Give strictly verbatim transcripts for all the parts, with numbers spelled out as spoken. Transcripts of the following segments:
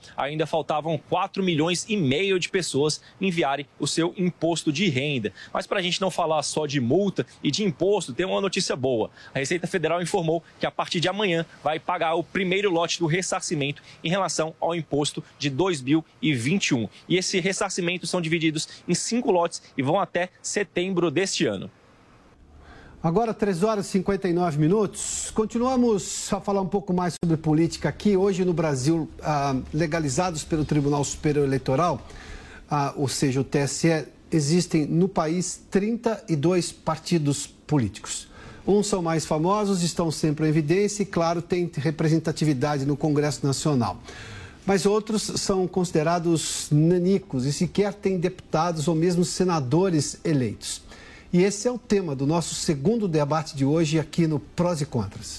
ainda faltavam quatro milhões e meio de pessoas enviarem o seu imposto de renda. Mas para a gente não falar só de multa e de imposto, tem uma notícia boa. A Receita Federal informou que a partir de amanhã vai pagar o primeiro lote do ressarcimento em relação ao imposto de dois mil e vinte e um. E esse ressarcimento são divididos em cinco lotes e vão até setembro deste ano. Agora, três horas e cinquenta e nove minutos. Continuamos a falar um pouco mais sobre política aqui. Hoje, no Brasil, ah, legalizados pelo Tribunal Superior Eleitoral, ah, ou seja, o T S E, existem no país trinta e dois partidos políticos. Uns são mais famosos, estão sempre em evidência e, claro, têm representatividade no Congresso Nacional. Mas outros são considerados nanicos e sequer têm deputados ou mesmo senadores eleitos. E esse é o tema do nosso segundo debate de hoje aqui no Prós e Contras.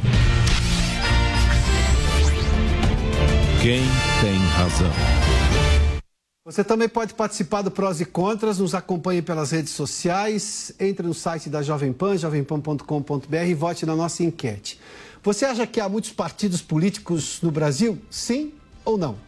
Quem tem razão? Você também pode participar do Prós e Contras, nos acompanhe pelas redes sociais, entre no site da Jovem Pan, jovem pan ponto com ponto br e vote na nossa enquete. Você acha que há muitos partidos políticos no Brasil? Sim ou não?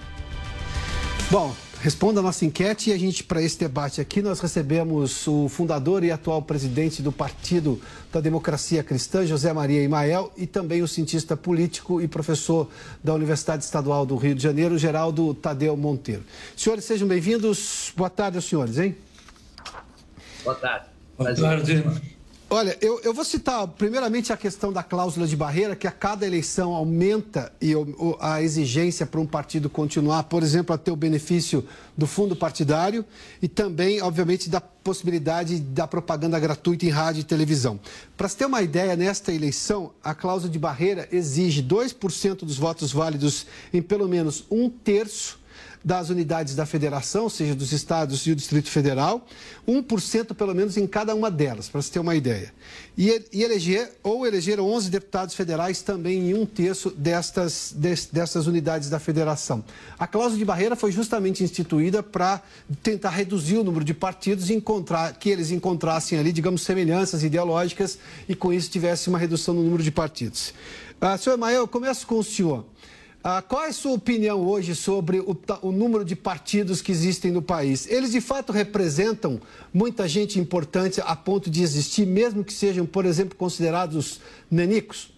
Bom, responda a nossa enquete e a gente, para esse debate aqui, nós recebemos o fundador e atual presidente do Partido da Democracia Cristã, José Maria Imael, e também o cientista político e professor da Universidade Estadual do Rio de Janeiro, Geraldo Tadeu Monteiro. Senhores, sejam bem-vindos. Boa tarde aos senhores, hein? Boa tarde. Boa tarde. Olha, eu, eu vou citar primeiramente a questão da cláusula de barreira, que a cada eleição aumenta e, o, a exigência para um partido continuar, por exemplo, a ter o benefício do fundo partidário e também, obviamente, da possibilidade da propaganda gratuita em rádio e televisão. Para se ter uma ideia, nesta eleição, a cláusula de barreira exige dois por cento dos votos válidos em pelo menos um terço das unidades da federação, ou seja, dos estados e o Distrito Federal, um por cento pelo menos em cada uma delas, para se ter uma ideia. E, e eleger, ou eleger onze deputados federais também em um terço destas, des, dessas unidades da federação. A cláusula de barreira foi justamente instituída para tentar reduzir o número de partidos e encontrar, que eles encontrassem ali, digamos, semelhanças ideológicas e com isso tivesse uma redução no número de partidos. Ah, senhor Emael, eu começo com o senhor. Ah, qual é a sua opinião hoje sobre o, o número de partidos que existem no país? Eles, de fato, representam muita gente importante a ponto de existir, mesmo que sejam, por exemplo, considerados nanicos?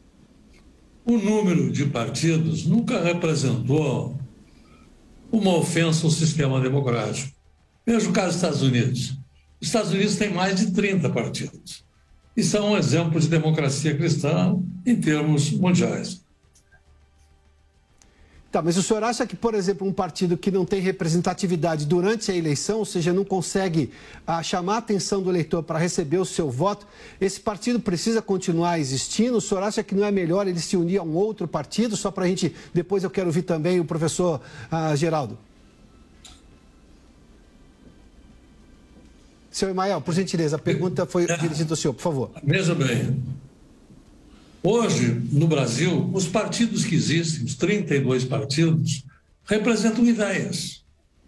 O número de partidos nunca representou uma ofensa ao sistema democrático. Veja o caso dos Estados Unidos. Os Estados Unidos têm mais de trinta partidos e são um exemplo de democracia cristã em termos mundiais. Tá, mas o senhor acha que, por exemplo, um partido que não tem representatividade durante a eleição, ou seja, não consegue ah, chamar a atenção do eleitor para receber o seu voto, esse partido precisa continuar existindo? O senhor acha que não é melhor ele se unir a um outro partido? Só para a gente, depois eu quero ouvir também o professor ah, Geraldo. Senhor Emael, por gentileza, a pergunta foi dirigida ao senhor, por favor. Veja bem. Hoje, no Brasil, os partidos que existem, os trinta e dois partidos, representam ideias.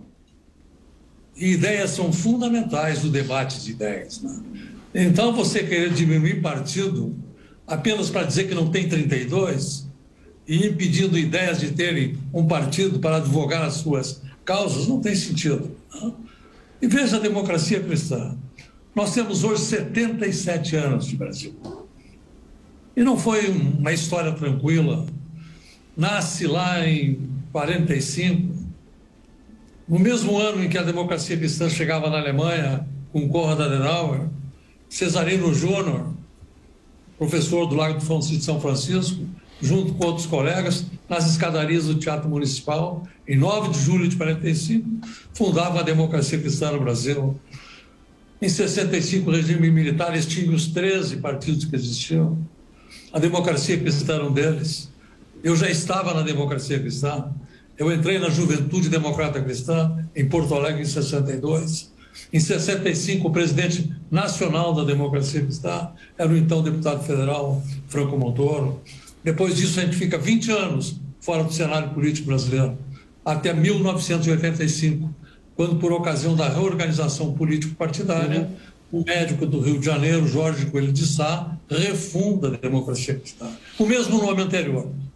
E ideias são fundamentais no debate de ideias, né? Então, você querer diminuir partido apenas para dizer que não tem trinta e dois e impedindo ideias de terem um partido para advogar as suas causas, não tem sentido, né? E veja a democracia cristã. Nós temos hoje setenta e sete anos de Brasil. E não foi uma história tranquila. Nasce lá em quarenta e cinco, no mesmo ano em que a democracia cristã chegava na Alemanha, com Konrad Adenauer, Cesarino Júnior, professor do Largo do Francisco de São Francisco, junto com outros colegas, nas escadarias do Teatro Municipal, em nove de julho de quarenta e cinco, fundava a democracia cristã no Brasil. Em sessenta e cinco, o regime militar extingue os treze partidos que existiam. A democracia cristã era um deles. Eu já estava na democracia cristã. Eu entrei na Juventude Democrata Cristã, em Porto Alegre, em sessenta e dois. Em sessenta e cinco, o presidente nacional da democracia cristã era o então deputado federal Franco Montoro. Depois disso, a gente fica vinte anos fora do cenário político brasileiro, até mil novecentos e oitenta e cinco, quando, por ocasião da reorganização político-partidária, uhum. o médico do Rio de Janeiro, Jorge Coelho de Sá, refunda a democracia cristã. O mesmo nome anterior,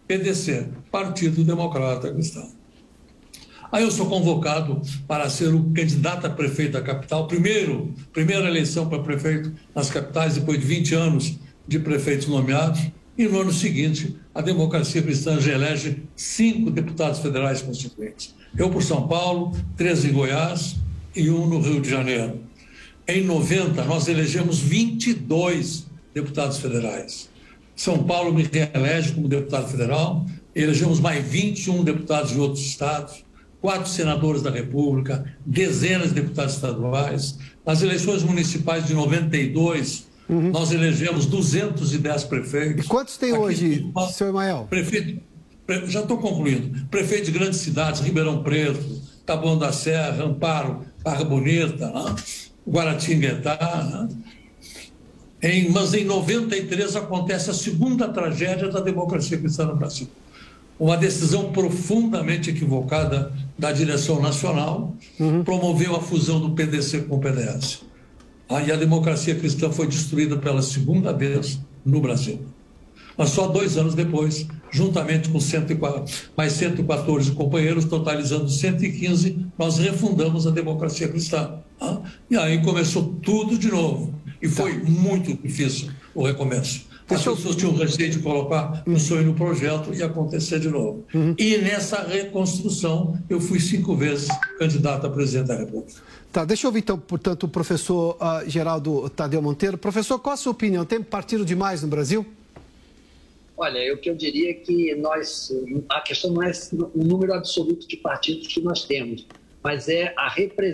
P D C, Partido Democrata Cristão. Aí eu sou convocado para ser o candidato a prefeito da capital, primeiro, primeira eleição para prefeito nas capitais, depois de vinte anos de prefeitos nomeados, e no ano seguinte a Democracia Cristã já elege cinco deputados federais constituintes. Eu por São Paulo, três em Goiás e um no Rio de Janeiro. Em noventa, nós elegemos vinte e dois deputados federais. São Paulo me reelege como deputado federal, elegemos mais vinte e um deputados de outros estados, quatro senadores da República, dezenas de deputados estaduais. Nas eleições municipais de noventa e dois, uhum. nós elegemos duzentos e dez prefeitos. E quantos tem Aqui, hoje, senhor Emael? Prefeito, pre, já estou concluindo. Prefeito de grandes cidades, Ribeirão Preto, Taboão da Serra, Amparo, Barra Bonita, né? Guaratinguetá. Né? Em, mas em noventa e três acontece a segunda tragédia da democracia cristã no Brasil. Uma decisão profundamente equivocada da direção nacional, uhum. promoveu a fusão do P D C com o P D S. Aí a democracia cristã foi destruída pela segunda vez no Brasil. Mas só dois anos depois, juntamente com cento e quatro, mais cento e quatorze companheiros, totalizando cento e quinze, nós refundamos a democracia cristã. Tá? E aí começou tudo de novo. E foi tá. muito difícil o recomeço. As pessoas tinham receio de colocar o sonho no projeto e acontecer de novo. Uhum. E nessa reconstrução, eu fui cinco vezes candidato a presidente da República. Tá, deixa eu ouvir, então, portanto, o professor uh, Geraldo Tadeu Monteiro. Professor, qual a sua opinião? Tem partido demais no Brasil? Olha, o que eu diria é que nós, a questão não é o número absoluto de partidos que nós temos, mas é, a,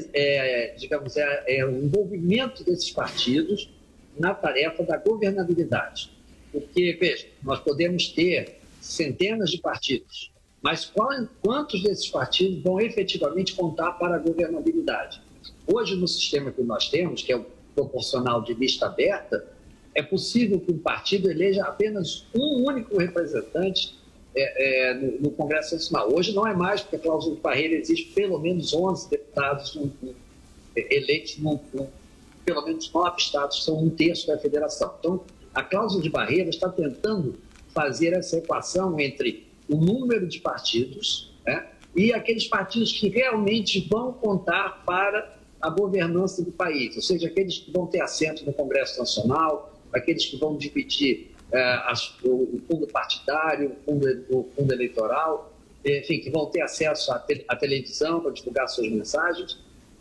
é, digamos, é, é o envolvimento desses partidos na tarefa da governabilidade. Porque, veja, nós podemos ter centenas de partidos, mas quantos desses partidos vão efetivamente contar para a governabilidade? Hoje, no sistema que nós temos, que é o proporcional de lista aberta, é possível que um partido eleja apenas um único representante é, é, no, no Congresso Nacional. Hoje não é mais, porque a cláusula de barreira existe pelo menos onze deputados no, no, eleitos, no, no, pelo menos nove estados, são um terço da federação. Então, a cláusula de barreira está tentando fazer essa equação entre o número de partidos, né, e aqueles partidos que realmente vão contar para a governança do país, ou seja, aqueles que vão ter assento no Congresso Nacional, aqueles que vão dividir é, as, o, o fundo partidário, o fundo, o fundo eleitoral, enfim, que vão ter acesso à, te, à televisão para divulgar suas mensagens.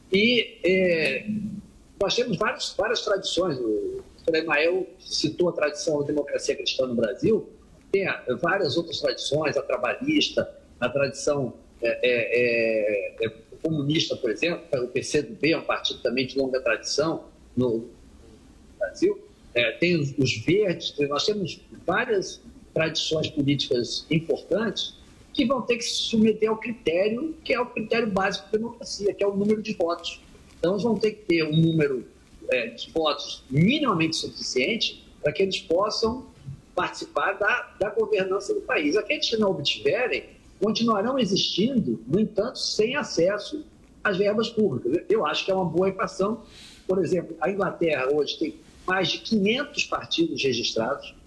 E é, nós temos vários, várias tradições. O doutor Emael citou a tradição da democracia cristã no Brasil, tem várias outras tradições, a trabalhista, a tradição é, é, é, comunista, por exemplo, o P C do B é um partido também de longa tradição no Brasil. É, tem os, os verdes, nós temos várias tradições políticas importantes que vão ter que se submeter ao critério, que é o critério básico da democracia, que é o número de votos. Então, eles vão ter que ter um número é, de votos minimamente suficiente para que eles possam participar da, da governança do país. Aqueles que não obtiverem continuarão existindo, no entanto, sem acesso às verbas públicas. Eu acho que é uma boa equação. Por exemplo, a Inglaterra hoje tem mais de quinhentos partidos registrados.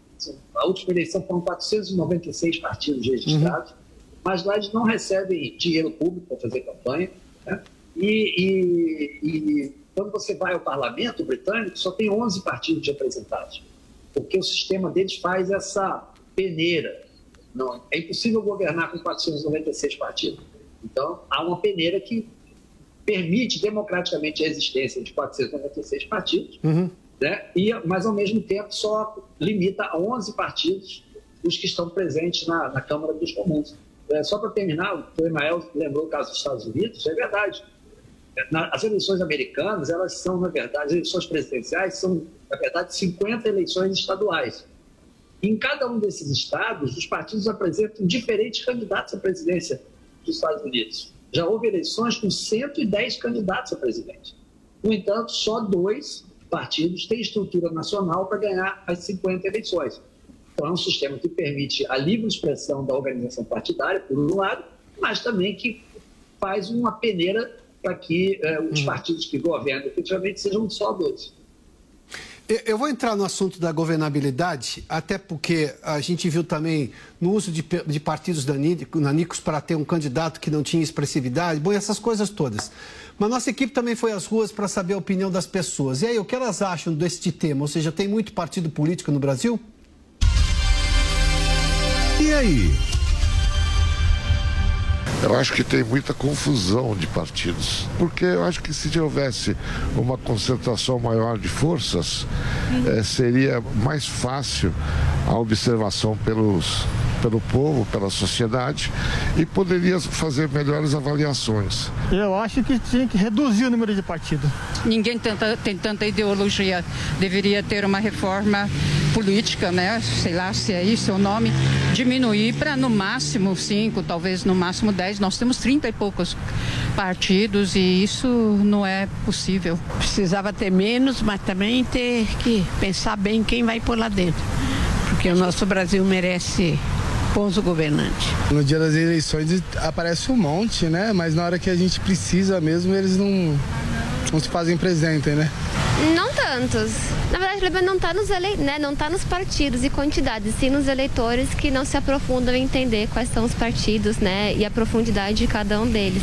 A última eleição foram quatrocentos e noventa e seis partidos registrados, uhum. mas lá eles não recebem dinheiro público para fazer campanha. Né? E, e, e quando você vai ao parlamento britânico, só tem onze partidos representados, porque o sistema deles faz essa peneira. Não, é impossível governar com quatrocentos e noventa e seis partidos. Então, há uma peneira que permite democraticamente a existência de quatrocentos e noventa e seis partidos, uhum. né? e, mas, ao mesmo tempo, só limita a onze partidos os que estão presentes na, na Câmara dos Comuns. É, só para terminar, o Emael lembrou o caso dos Estados Unidos, é verdade. Na, as eleições americanas, elas são, na verdade, as eleições presidenciais são, na verdade, cinquenta eleições estaduais. Em cada um desses estados, os partidos apresentam diferentes candidatos à presidência dos Estados Unidos. Já houve eleições com cento e dez candidatos a presidente. No entanto, só dois partidos têm estrutura nacional para ganhar as cinquenta eleições. Então, é um sistema que permite a livre expressão da organização partidária, por um lado, mas também que faz uma peneira para que eh, os partidos que governam efetivamente sejam só dois. Eu vou entrar no assunto da governabilidade, até porque a gente viu também no uso de, de partidos nanicos para ter um candidato que não tinha expressividade, bom, essas coisas todas. Mas nossa equipe também foi às ruas para saber a opinião das pessoas. E aí, o que elas acham deste tema? Ou seja, tem muito partido político no Brasil? E aí? Eu acho que tem muita confusão de partidos, porque eu acho que se houvesse uma concentração maior de forças, eh, seria mais fácil a observação pelos, pelo povo, pela sociedade, e poderia fazer melhores avaliações. Eu acho que tinha que reduzir o número de partidos. Ninguém tenta, tem tanta ideologia, deveria ter uma reforma política, né? Sei lá se é isso o nome, diminuir para no máximo cinco, talvez no máximo dez. Nós temos trinta e poucos partidos e isso não é possível. Precisava ter menos, mas também ter que pensar bem quem vai pôr lá dentro, porque o nosso Brasil merece bons governantes. No dia das eleições aparece um monte, né? Mas na hora que a gente precisa mesmo, eles não, não se fazem presente, né? Não tantos. Na verdade, o problema não está nos, ele... né? não tá nos partidos e quantidades, sim nos eleitores que não se aprofundam em entender quais são os partidos, né? E a profundidade de cada um deles.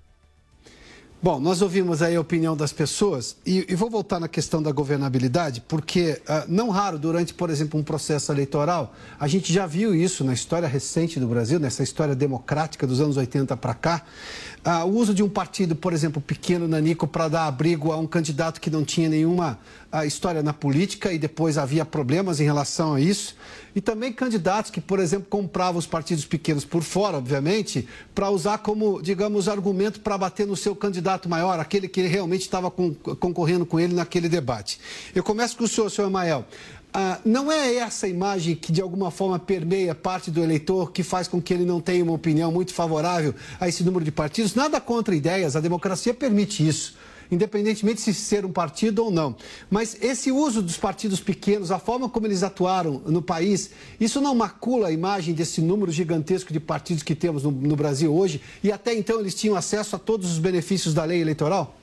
Bom, nós ouvimos aí a opinião das pessoas e, e vou voltar na questão da governabilidade, porque uh, não raro, durante, por exemplo, um processo eleitoral, a gente já viu isso na história recente do Brasil, nessa história democrática dos anos oitenta para cá, uh, o uso de um partido, por exemplo, pequeno, nanico, para dar abrigo a um candidato que não tinha nenhuma uh, história na política e depois havia problemas em relação a isso. E também candidatos que, por exemplo, compravam os partidos pequenos por fora, obviamente, para usar como, digamos, argumento para bater no seu candidato maior, aquele que realmente estava com, concorrendo com ele naquele debate. Eu começo com o senhor, senhor Emael. Ah, não é essa imagem que, de alguma forma, permeia parte do eleitor, que faz com que ele não tenha uma opinião muito favorável a esse número de partidos? Nada contra ideias, a democracia permite isso, independentemente de se ser um partido ou não. Mas esse uso dos partidos pequenos, a forma como eles atuaram no país, isso não macula a imagem desse número gigantesco de partidos que temos no, no Brasil hoje? E até então eles tinham acesso a todos os benefícios da lei eleitoral?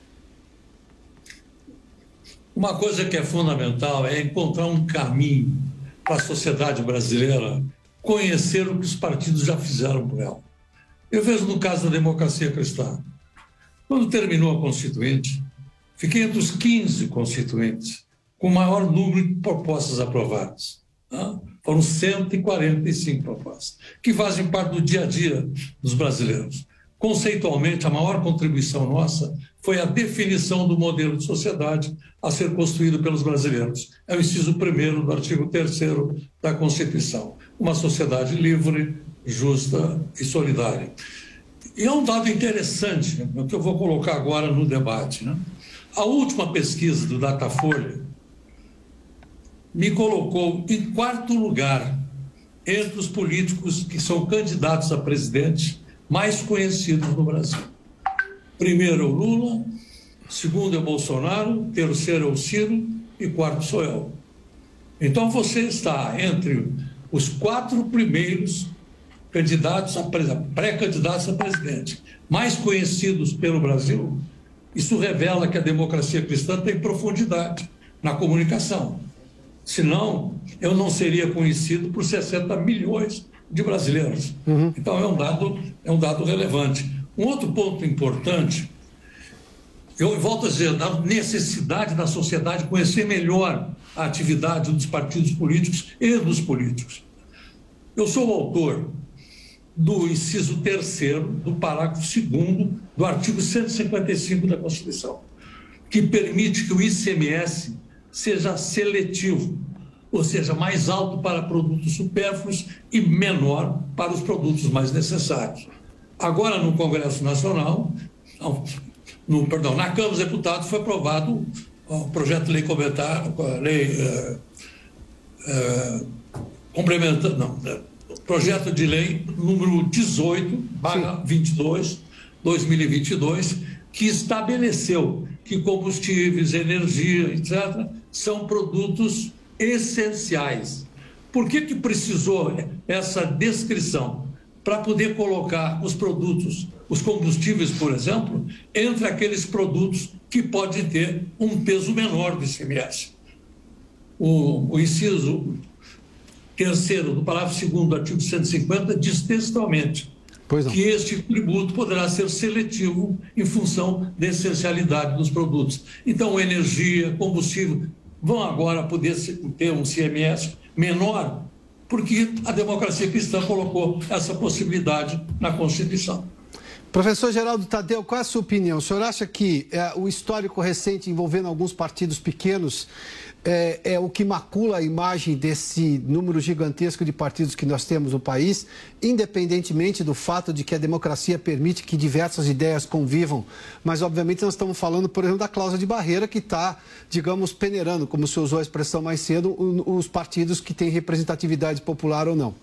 Uma coisa que é fundamental é encontrar um caminho para a sociedade brasileira conhecer o que os partidos já fizeram por ela. Eu vejo no caso da democracia cristã. Quando terminou a Constituinte, fiquei entre os quinze constituintes com o maior número de propostas aprovadas. Tá? Foram cento e quarenta e cinco propostas, que fazem parte do dia a dia dos brasileiros. Conceitualmente, a maior contribuição nossa foi a definição do modelo de sociedade a ser construído pelos brasileiros. É o inciso primeiro do artigo terceiro da Constituição. Uma sociedade livre, justa e solidária. E é um dado interessante, né, que eu vou colocar agora no debate. Né? A última pesquisa do Datafolha me colocou em quarto lugar entre os políticos que são candidatos a presidente mais conhecidos no Brasil. Primeiro é o Lula, segundo é o Bolsonaro, terceiro é o Ciro e quarto sou eu. Então você está entre os quatro primeiros candidatos a pré-candidatos a presidente, mais conhecidos pelo Brasil. Isso revela que a democracia cristã tem profundidade na comunicação. Senão, eu não seria conhecido por sessenta milhões de brasileiros. Uhum. Então, é um dado, é um dado relevante. Um outro ponto importante, eu volto a dizer, da necessidade da sociedade conhecer melhor a atividade dos partidos políticos e dos políticos. Eu sou o autor do inciso terceiro do parágrafo segundo do artigo cento e cinquenta e cinco da Constituição, que permite que o I C M S seja seletivo, ou seja, mais alto para produtos supérfluos e menor para os produtos mais necessários. Agora, no Congresso Nacional, não, no, perdão, na Câmara dos Deputados foi aprovado o projeto de lei complementar, a lei uh, uh, complementar, não, projeto de lei número dezoito, barra vinte e dois, dois mil e vinte e dois, que estabeleceu que combustíveis, energia, etcétera, são produtos essenciais. Por que que precisou essa descrição? Para poder colocar os produtos, os combustíveis, por exemplo, entre aqueles produtos que podem ter um peso menor do I C M S. o, o inciso terceiro do parágrafo segundo do artigo cento e cinquenta diz textualmente que este tributo poderá ser seletivo em função da essencialidade dos produtos. Então, energia, combustível vão agora poder ter um C M S menor, porque a democracia cristã colocou essa possibilidade na Constituição. Professor Geraldo Tadeu, qual é a sua opinião? O senhor acha que é, o histórico recente envolvendo alguns partidos pequenos é, é o que macula a imagem desse número gigantesco de partidos que nós temos no país, independentemente do fato de que a democracia permite que diversas ideias convivam, mas obviamente nós estamos falando, por exemplo, da cláusula de barreira que está, digamos, peneirando, como o senhor usou a expressão mais cedo, os partidos que têm representatividade popular ou não.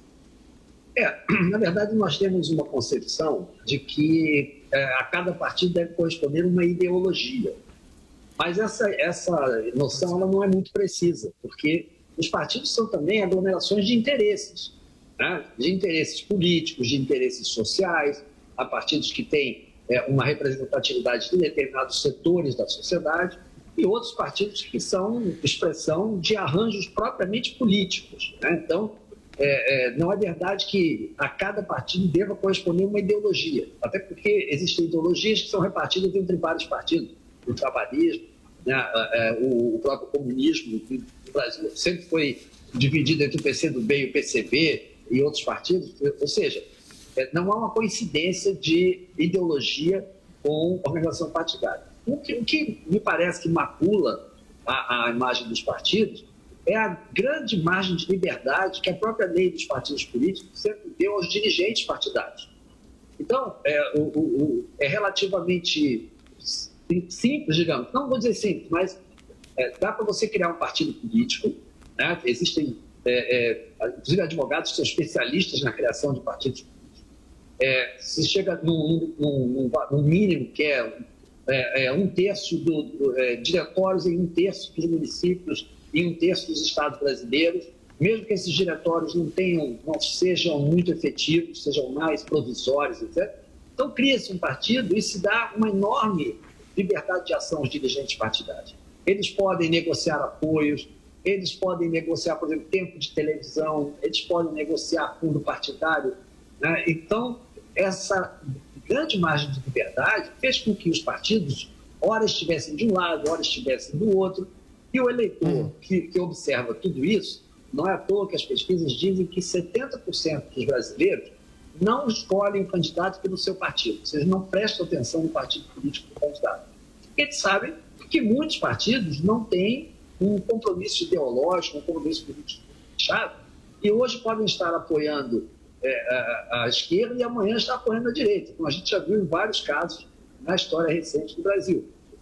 É, na verdade, nós temos uma concepção de que é, a cada partido deve corresponder uma ideologia. Mas essa, essa noção ela não é muito precisa, porque os partidos são também aglomerações de interesses, né? De interesses políticos, de interesses sociais, há partidos que têm é, uma representatividade de determinados setores da sociedade e outros partidos que são expressão de arranjos propriamente políticos, né? Então, É, é, não é verdade que a cada partido deva corresponder uma ideologia, até porque existem ideologias que são repartidas entre vários partidos, o trabalhismo, né, é, o, o próprio comunismo no Brasil sempre foi dividido entre o P C do B e o P C B e outros partidos, ou seja, é, não há uma coincidência de ideologia com organização partidária. O que, o que me parece que macula a, a imagem dos partidos é a grande margem de liberdade que a própria lei dos partidos políticos sempre deu aos dirigentes partidários. Então, é, o, o, é relativamente simples, digamos, não vou dizer simples, mas é, dá para você criar um partido político, né? Existem, é, é, inclusive, advogados que são especialistas na criação de partidos políticos. É, se chega num, num, num, num mínimo que é, é, é um terço dos do, é, diretórios em um terço dos municípios e um terço dos estados brasileiros, mesmo que esses diretórios não tenham, não sejam muito efetivos, sejam mais provisórios, etcétera. Então, cria-se um partido e se dá uma enorme liberdade de ação aos dirigentes partidários. Eles podem negociar apoios, eles podem negociar, por exemplo, tempo de televisão, eles podem negociar fundo partidário, né? Então, essa grande margem de liberdade fez com que os partidos, ora estivessem de um lado, ora estivessem do outro. E o eleitor que, que observa tudo isso, não é à toa que as pesquisas dizem que setenta por cento dos brasileiros não escolhem o candidato pelo seu partido, ou seja, não prestam atenção no partido político do candidato. Porque eles sabem que muitos partidos não têm um compromisso ideológico, um compromisso político fechado, e hoje podem estar apoiando é, a, a esquerda e amanhã estar apoiando a direita, como a gente já viu em vários casos na história recente do Brasil.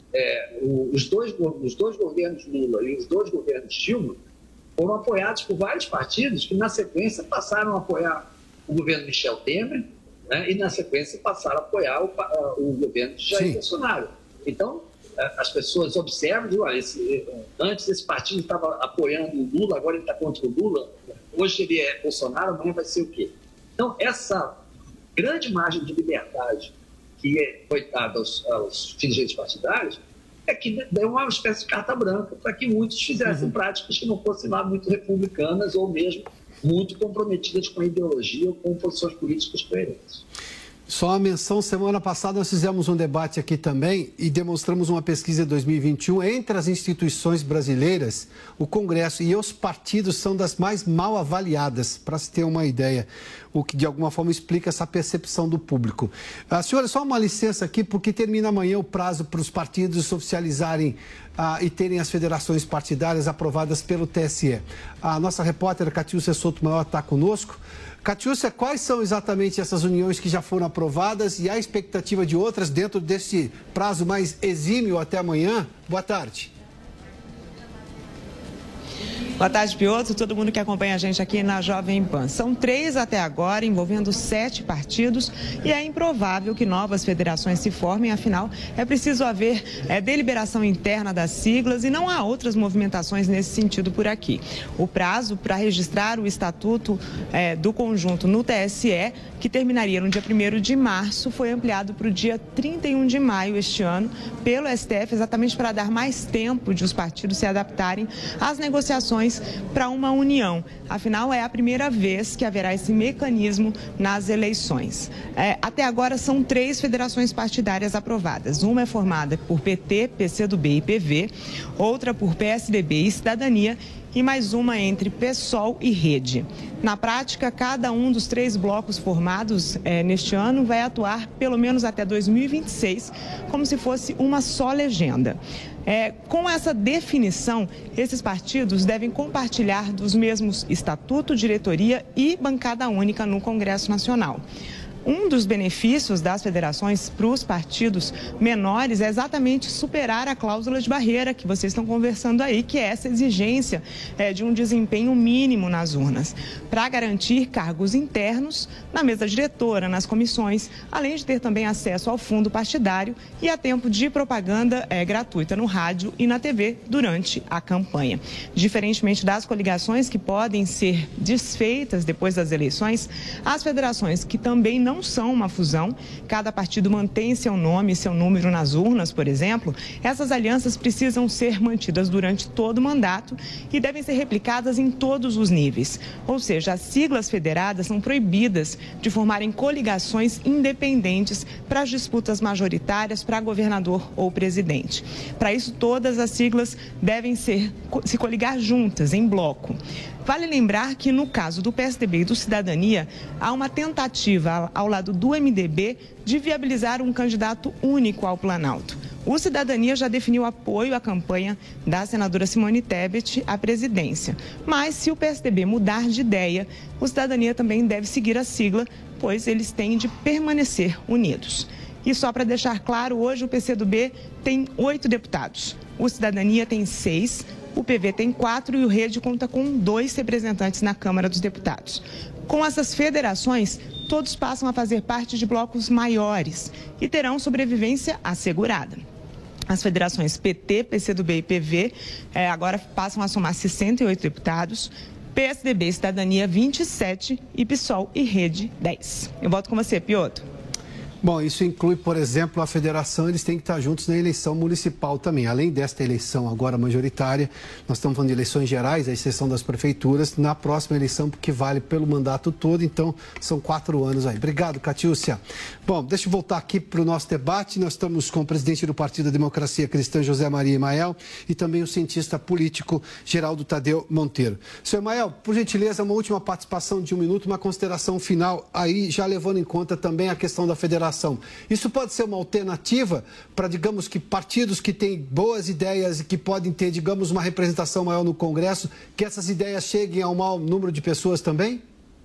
É, os, dois, os dois governos Lula e os dois governos Dilma foram apoiados por vários partidos que, na sequência, passaram a apoiar o governo Michel Temer, né, e, na sequência, passaram a apoiar o, o governo de Jair Bolsonaro. Então, as pessoas observam, dizem, olha, esse, antes esse partido estava apoiando o Lula, agora ele está contra o Lula, hoje ele é Bolsonaro, amanhã vai ser o quê? Então, essa grande margem de liberdade que foi dada aos, aos dirigentes partidários, é que deu uma espécie de carta branca para que muitos fizessem uhum. práticas que não fossem lá muito republicanas ou mesmo muito comprometidas com a ideologia ou com posições políticas coerentes. Só uma menção, semana passada nós fizemos um debate aqui também e demonstramos uma pesquisa de dois mil e vinte e um entre as instituições brasileiras, o Congresso e os partidos são das mais mal avaliadas, para se ter uma ideia, o que de alguma forma explica essa percepção do público. A senhora, só uma licença aqui, porque termina amanhã o prazo para os partidos oficializarem ah, e terem as federações partidárias aprovadas pelo T S E. A nossa repórter Catiúcia Souto Maior está conosco. Catiúcia, quais são exatamente essas uniões que já foram aprovadas e a expectativa de outras dentro desse prazo mais exímio até amanhã? Boa tarde. Boa tarde, Piotr, todo mundo que acompanha a gente aqui na Jovem Pan. São três até agora, envolvendo sete partidos, e é improvável que novas federações se formem, afinal, é preciso haver é, deliberação interna das siglas e não há outras movimentações nesse sentido por aqui. O prazo para registrar o estatuto é, do conjunto no T S E, que terminaria no dia primeiro de março, foi ampliado para o dia trinta e um de maio este ano pelo S T F, exatamente para dar mais tempo de os partidos se adaptarem às negociações para uma união. Afinal, é a primeira vez que haverá esse mecanismo nas eleições. É, até agora, são três federações partidárias aprovadas. Uma é formada por P T, P C do B e P V, outra por P S D B e Cidadania, e mais uma entre PSOL e Rede. Na prática, cada um dos três blocos formados é, neste ano vai atuar pelo menos até dois mil e vinte e seis, como se fosse uma só legenda. É, com essa definição, esses partidos devem compartilhar dos mesmos estatuto, diretoria e bancada única no Congresso Nacional. Um dos benefícios das federações para os partidos menores é exatamente superar a cláusula de barreira que vocês estão conversando aí, que é essa exigência é, de um desempenho mínimo nas urnas, para garantir cargos internos na mesa diretora, nas comissões, além de ter também acesso ao fundo partidário e a tempo de propaganda é, gratuita no rádio e na T V durante a campanha. Diferentemente das coligações que podem ser desfeitas depois das eleições, as federações que também não Não são uma fusão, cada partido mantém seu nome e seu número nas urnas, por exemplo, essas alianças precisam ser mantidas durante todo o mandato e devem ser replicadas em todos os níveis. Ou seja, as siglas federadas são proibidas de formarem coligações independentes para as disputas majoritárias para governador ou presidente. Para isso, todas as siglas devem ser, se coligar juntas, em bloco. Vale lembrar que, no caso do P S D B e do Cidadania, há uma tentativa ao lado do M D B de viabilizar um candidato único ao Planalto. O Cidadania já definiu apoio à campanha da senadora Simone Tebet à presidência. Mas, se o P S D B mudar de ideia, o Cidadania também deve seguir a sigla, pois eles têm de permanecer unidos. E só para deixar claro, hoje o P C do B tem oito deputados, o Cidadania tem seis, o P V tem quatro e o Rede conta com dois representantes na Câmara dos Deputados. Com essas federações, todos passam a fazer parte de blocos maiores e terão sobrevivência assegurada. As federações P T, P C do B e P V eh, agora passam a somar sessenta e oito deputados, P S D B e Cidadania vinte e sete e PSOL e Rede dez. Eu volto com você, Piotr. Bom, isso inclui, por exemplo, a federação, eles têm que estar juntos na eleição municipal também. Além desta eleição agora majoritária, nós estamos falando de eleições gerais, a exceção das prefeituras, na próxima eleição, porque vale pelo mandato todo, então são quatro anos aí. Obrigado, Catiúcia. Bom, deixa eu voltar aqui para o nosso debate. Nós estamos com o presidente do Partido da Democracia Cristã, José Maria Imael, e também o cientista político Geraldo Tadeu Monteiro. Senhor Imael, por gentileza, uma última participação de um minuto, uma consideração final aí, já levando em conta também a questão da federação. Isso pode ser uma alternativa para, digamos que, partidos que têm boas ideias e que podem ter, digamos, uma representação maior no Congresso, que essas ideias cheguem a um maior número de pessoas também?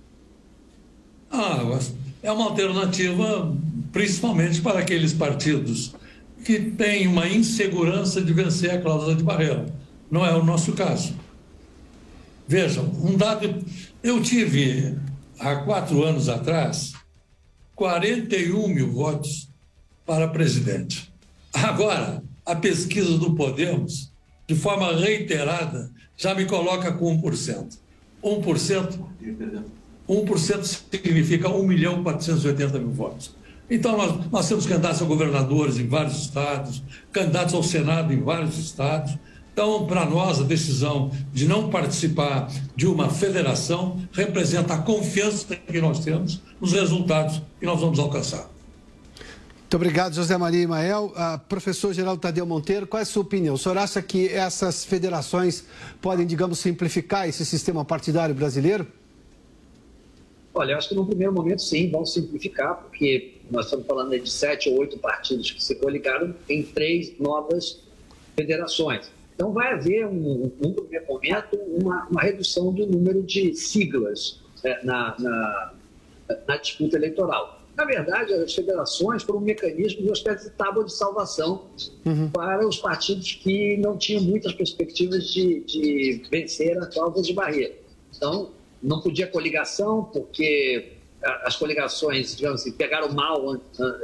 Ah, é uma alternativa principalmente para aqueles partidos que têm uma insegurança de vencer a cláusula de barreira. Não é o nosso caso. Vejam, um dado... Eu tive, há quatro anos atrás, quarenta e um mil votos para presidente. Agora, a pesquisa do Podemos, de forma reiterada, já me coloca com um por cento. um por cento, um por cento significa um milhão quatrocentos e oitenta mil votos. Então, nós, nós temos candidatos a governadores em vários estados, candidatos ao Senado em vários estados. Então, para nós, a decisão de não participar de uma federação representa a confiança que nós temos nos resultados que nós vamos alcançar. Muito obrigado, José Maria Imael. Uh, professor Geraldo Tadeu Monteiro, qual é a sua opinião? O senhor acha que essas federações podem, digamos, simplificar esse sistema partidário brasileiro? Olha, eu acho que no primeiro momento, sim, vão simplificar, porque nós estamos falando de sete ou oito partidos que se coligaram em três novas federações. Então, vai haver, um, num primeiro momento, uma, uma redução do número de siglas é, na, na, na disputa eleitoral. Na verdade, as federações foram um mecanismo de uma espécie de tábua de salvação uhum. para os partidos que não tinham muitas perspectivas de, de vencer a cláusula de barreira. Então, não podia coligação, porque as coligações, digamos assim, pegaram mal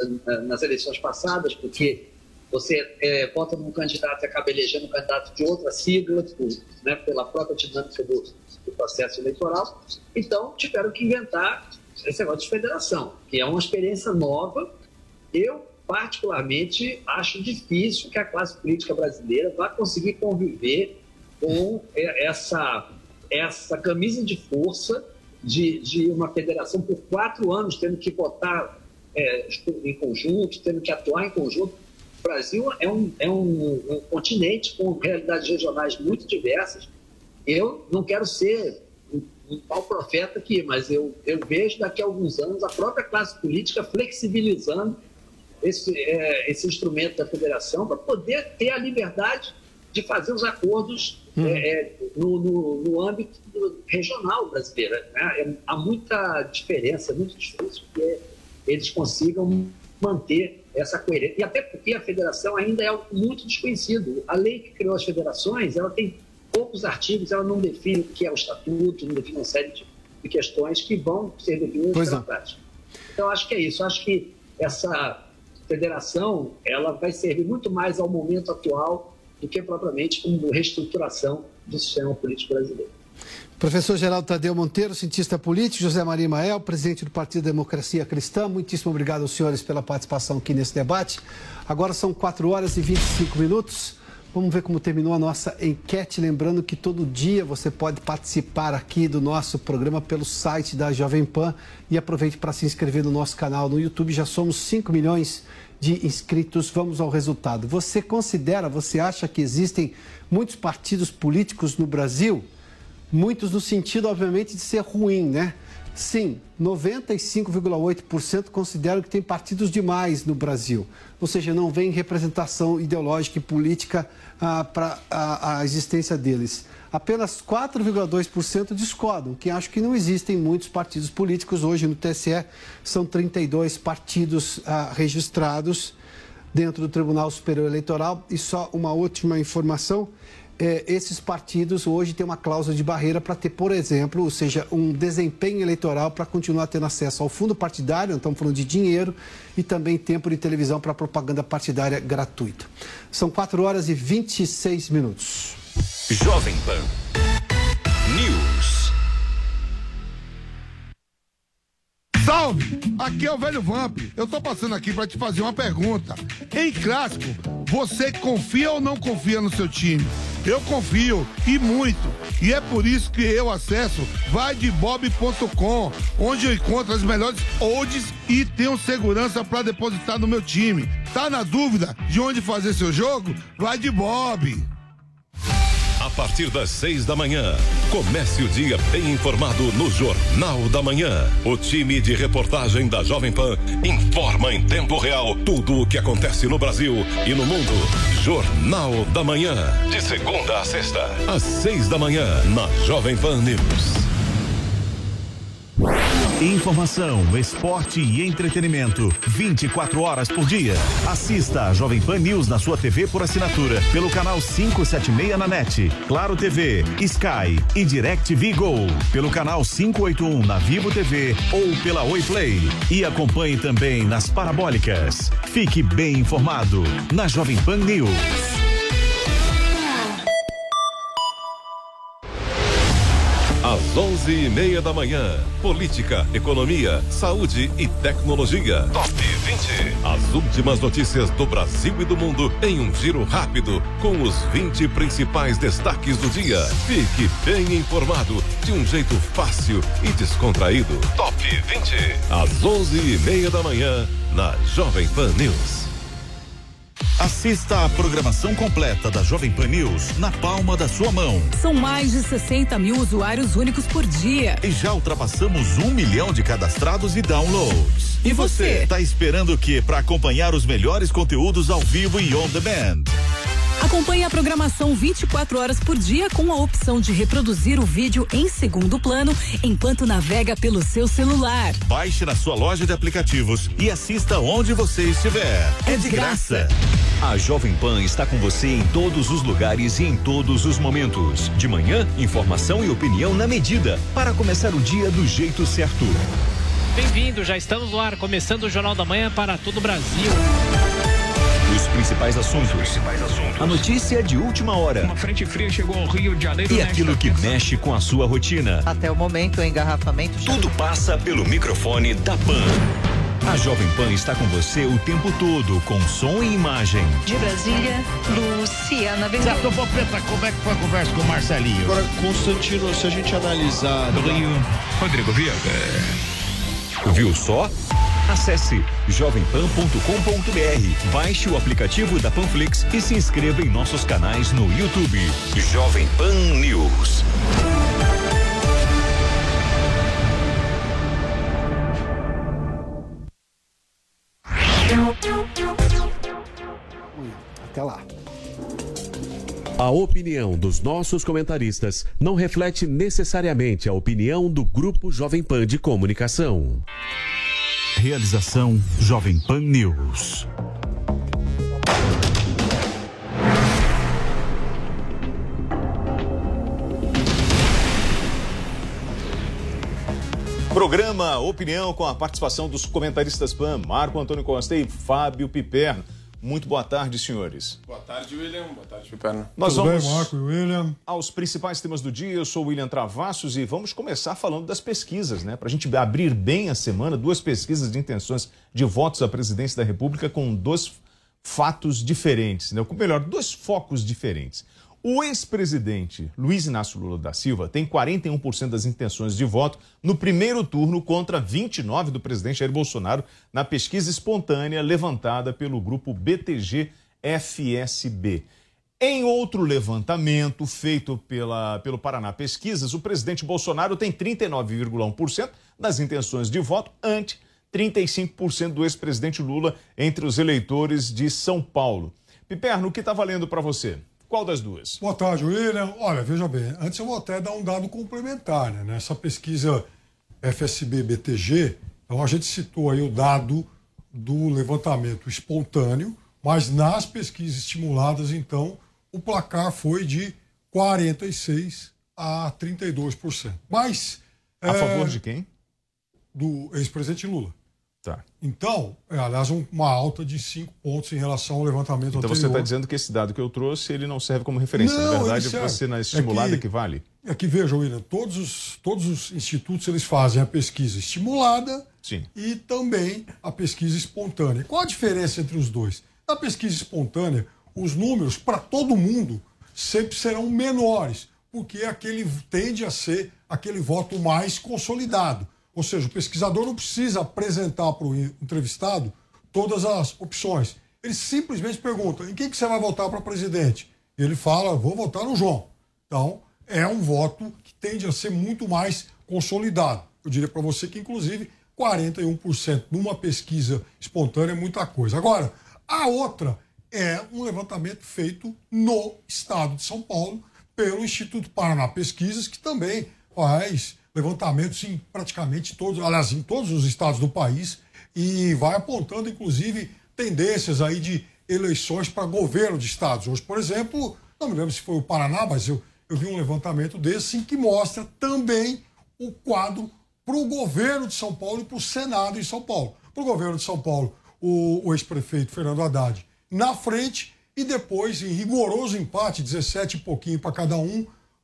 nas eleições passadas, porque você é, vota num candidato e acaba elegendo um candidato de outra sigla, por, né, pela própria dinâmica do, do processo eleitoral. Então, tiveram que inventar esse negócio de federação, que é uma experiência nova. Eu, particularmente, acho difícil que a classe política brasileira vá conseguir conviver com essa, essa camisa de força de, de uma federação por quatro anos, tendo que votar é, em conjunto, tendo que atuar em conjunto. O Brasil é um, é um, um continente com realidades regionais muito diversas. Eu não quero ser um pau profeta aqui, mas eu, eu vejo daqui a alguns anos a própria classe política flexibilizando esse, é, esse instrumento da federação para poder ter a liberdade de fazer os acordos hum. é, no, no, no âmbito regional brasileiro. Né? Há muita diferença, é muito difícil que eles consigam manter essa coerência. E até porque a federação ainda é algo muito desconhecido. A lei que criou as federações, ela tem poucos artigos, ela não define o que é o estatuto, não define uma série de, de questões que vão ser definidas pois pela prática. Então, acho que é isso. Acho que essa federação ela vai servir muito mais ao momento atual do que propriamente como reestruturação do sistema político brasileiro. Professor Geraldo Tadeu Monteiro, cientista político, José Maria Mael, presidente do Partido Democracia Cristã, muitíssimo obrigado aos senhores pela participação aqui nesse debate. Agora são quatro horas e vinte e cinco minutos. Vamos ver como terminou a nossa enquete. Lembrando que todo dia você pode participar aqui do nosso programa pelo site da Jovem Pan e aproveite para se inscrever no nosso canal no YouTube. Já somos cinco milhões de inscritos. Vamos ao resultado. Você considera, você acha que existem muitos partidos políticos no Brasil? Muitos no sentido, obviamente, de ser ruim, né? Sim, noventa e cinco vírgula oito por cento consideram que tem partidos demais no Brasil. Ou seja, não vem representação ideológica e política ah, para a, a existência deles. Apenas quatro vírgula dois por cento discordam, que acham que não existem muitos partidos políticos. Hoje no T S E são trinta e dois partidos ah, registrados dentro do Tribunal Superior Eleitoral. E só uma última informação. É, esses partidos hoje têm uma cláusula de barreira para ter, por exemplo, ou seja, um desempenho eleitoral para continuar tendo acesso ao fundo partidário, estamos falando de dinheiro, e também tempo de televisão para propaganda partidária gratuita. São quatro horas e vinte e seis minutos. Jovem Pan News. Salve! Aqui é o Velho Vamp. Eu tô passando aqui para te fazer uma pergunta. Em clássico, você confia ou não confia no seu time? Eu confio, e muito. E é por isso que eu acesso vai de bob ponto com, onde eu encontro as melhores odds e tenho segurança para depositar no meu time. Tá na dúvida de onde fazer seu jogo? Vai de Bob. A partir das seis da manhã, comece o dia bem informado no Jornal da Manhã. O time de reportagem da Jovem Pan informa em tempo real tudo o que acontece no Brasil e no mundo. Jornal da Manhã, de segunda a sexta, às seis da manhã, na Jovem Pan News. Informação, esporte e entretenimento, vinte e quatro horas por dia. Assista a Jovem Pan News na sua T V por assinatura, pelo canal quinhentos e setenta e seis na NET, Claro T V, Sky e DirecTV Go, pelo canal quinhentos e oitenta e um na Vivo T V ou pela Oi Play. E acompanhe também nas parabólicas. Fique bem informado na Jovem Pan News. Às onze e meia da manhã, política, economia, saúde e tecnologia. Top vinte. As últimas notícias do Brasil e do mundo em um giro rápido com os vinte principais destaques do dia. Fique bem informado de um jeito fácil e descontraído. Top vinte. Às onze e meia da manhã na Jovem Pan News. Assista a programação completa da Jovem Pan News na palma da sua mão. São mais de sessenta mil usuários únicos por dia. E já ultrapassamos um milhão de cadastrados e downloads. E você? Tá esperando o quê para acompanhar os melhores conteúdos ao vivo e on demand? Acompanhe a programação vinte e quatro horas por dia com a opção de reproduzir o vídeo em segundo plano enquanto navega pelo seu celular. Baixe na sua loja de aplicativos e assista onde você estiver. É de graça. A Jovem Pan está com você em todos os lugares e em todos os momentos. De manhã, informação e opinião na medida para começar o dia do jeito certo. Bem-vindo, já estamos no ar, começando o Jornal da Manhã para todo o Brasil. Os principais assuntos. Os principais assuntos. A notícia de última hora. Uma frente fria chegou ao Rio de Janeiro. E aquilo que mexe com a sua rotina. Até o momento, o engarrafamento... Tudo passa pelo microfone da Pan. A Jovem Pan está com você o tempo todo, com som e imagem. De Brasília, Luciana Ventura. Certo, Popeta, como é que foi a conversa com o Marcelinho? Agora, Constantino, se a gente analisar... Do Rio, Rodrigo Viega. Viu só? Acesse jovem pan ponto com ponto br, baixe o aplicativo da Panflix e se inscreva em nossos canais no YouTube. Jovem Pan News. Até lá. A opinião dos nossos comentaristas não reflete necessariamente a opinião do Grupo Jovem Pan de Comunicação. Realização Jovem Pan News. Programa Opinião com a participação dos comentaristas Pan, Marco Antônio Costa e Fábio Piperno. Muito boa tarde, senhores. Boa tarde, William. Boa tarde, Piperno. Nós Tudo vamos bem, Marco e William? Aos principais temas do dia. Eu sou o William Travassos e vamos começar falando das pesquisas, né? Para a gente abrir bem a semana, duas pesquisas de intenções de votos à presidência da República com dois fatos diferentes, né? Ou melhor, dois focos diferentes. O ex-presidente Luiz Inácio Lula da Silva tem quarenta e um por cento das intenções de voto no primeiro turno contra vinte e nove por cento do presidente Jair Bolsonaro na pesquisa espontânea levantada pelo grupo B T G F S B. Em outro levantamento feito pela, pelo Paraná Pesquisas, o presidente Bolsonaro tem trinta e nove vírgula um por cento das intenções de voto ante trinta e cinco por cento do ex-presidente Lula entre os eleitores de São Paulo. Piperno, o que está valendo para você? Qual das duas? Boa tarde, William. Olha, veja bem, antes eu vou até dar um dado complementar, né? Nessa pesquisa F S B-B T G, então a gente citou aí o dado do levantamento espontâneo, mas nas pesquisas estimuladas, então, o placar foi de quarenta e seis a trinta e dois por cento. Mas... A é... favor de quem? Do ex-presidente Lula. Tá. Então, é, aliás, um, uma alta de cinco pontos em relação ao levantamento então anterior. Então você está dizendo que esse dado que eu trouxe, ele não serve como referência. Não, na verdade, é você na estimulada é que, que vale. É que, veja, William, todos os, todos os institutos eles fazem a pesquisa estimulada Sim. e também a pesquisa espontânea. Qual a diferença entre os dois? Na pesquisa espontânea, os números para todo mundo sempre serão menores, porque aquele tende a ser aquele voto mais consolidado. Ou seja, o pesquisador não precisa apresentar para o entrevistado todas as opções. Ele simplesmente pergunta, em quem que você vai votar para presidente? Ele fala, vou votar no João. Então, é um voto que tende a ser muito mais consolidado. Eu diria para você que, inclusive, quarenta e um por cento numa pesquisa espontânea é muita coisa. Agora, a outra é um levantamento feito no estado de São Paulo pelo Instituto Paraná Pesquisas, que também faz levantamentos em praticamente todos, aliás, em todos os estados do país e vai apontando, inclusive, tendências aí de eleições para governo de estados. Hoje, por exemplo, não me lembro se foi o Paraná, mas eu, eu vi um levantamento desse em que mostra também o quadro para o governo de São Paulo e para o Senado em São Paulo. Para o governo de São Paulo, o, o ex-prefeito Fernando Haddad na frente e depois, em rigoroso empate, dezessete e pouquinho para cada um,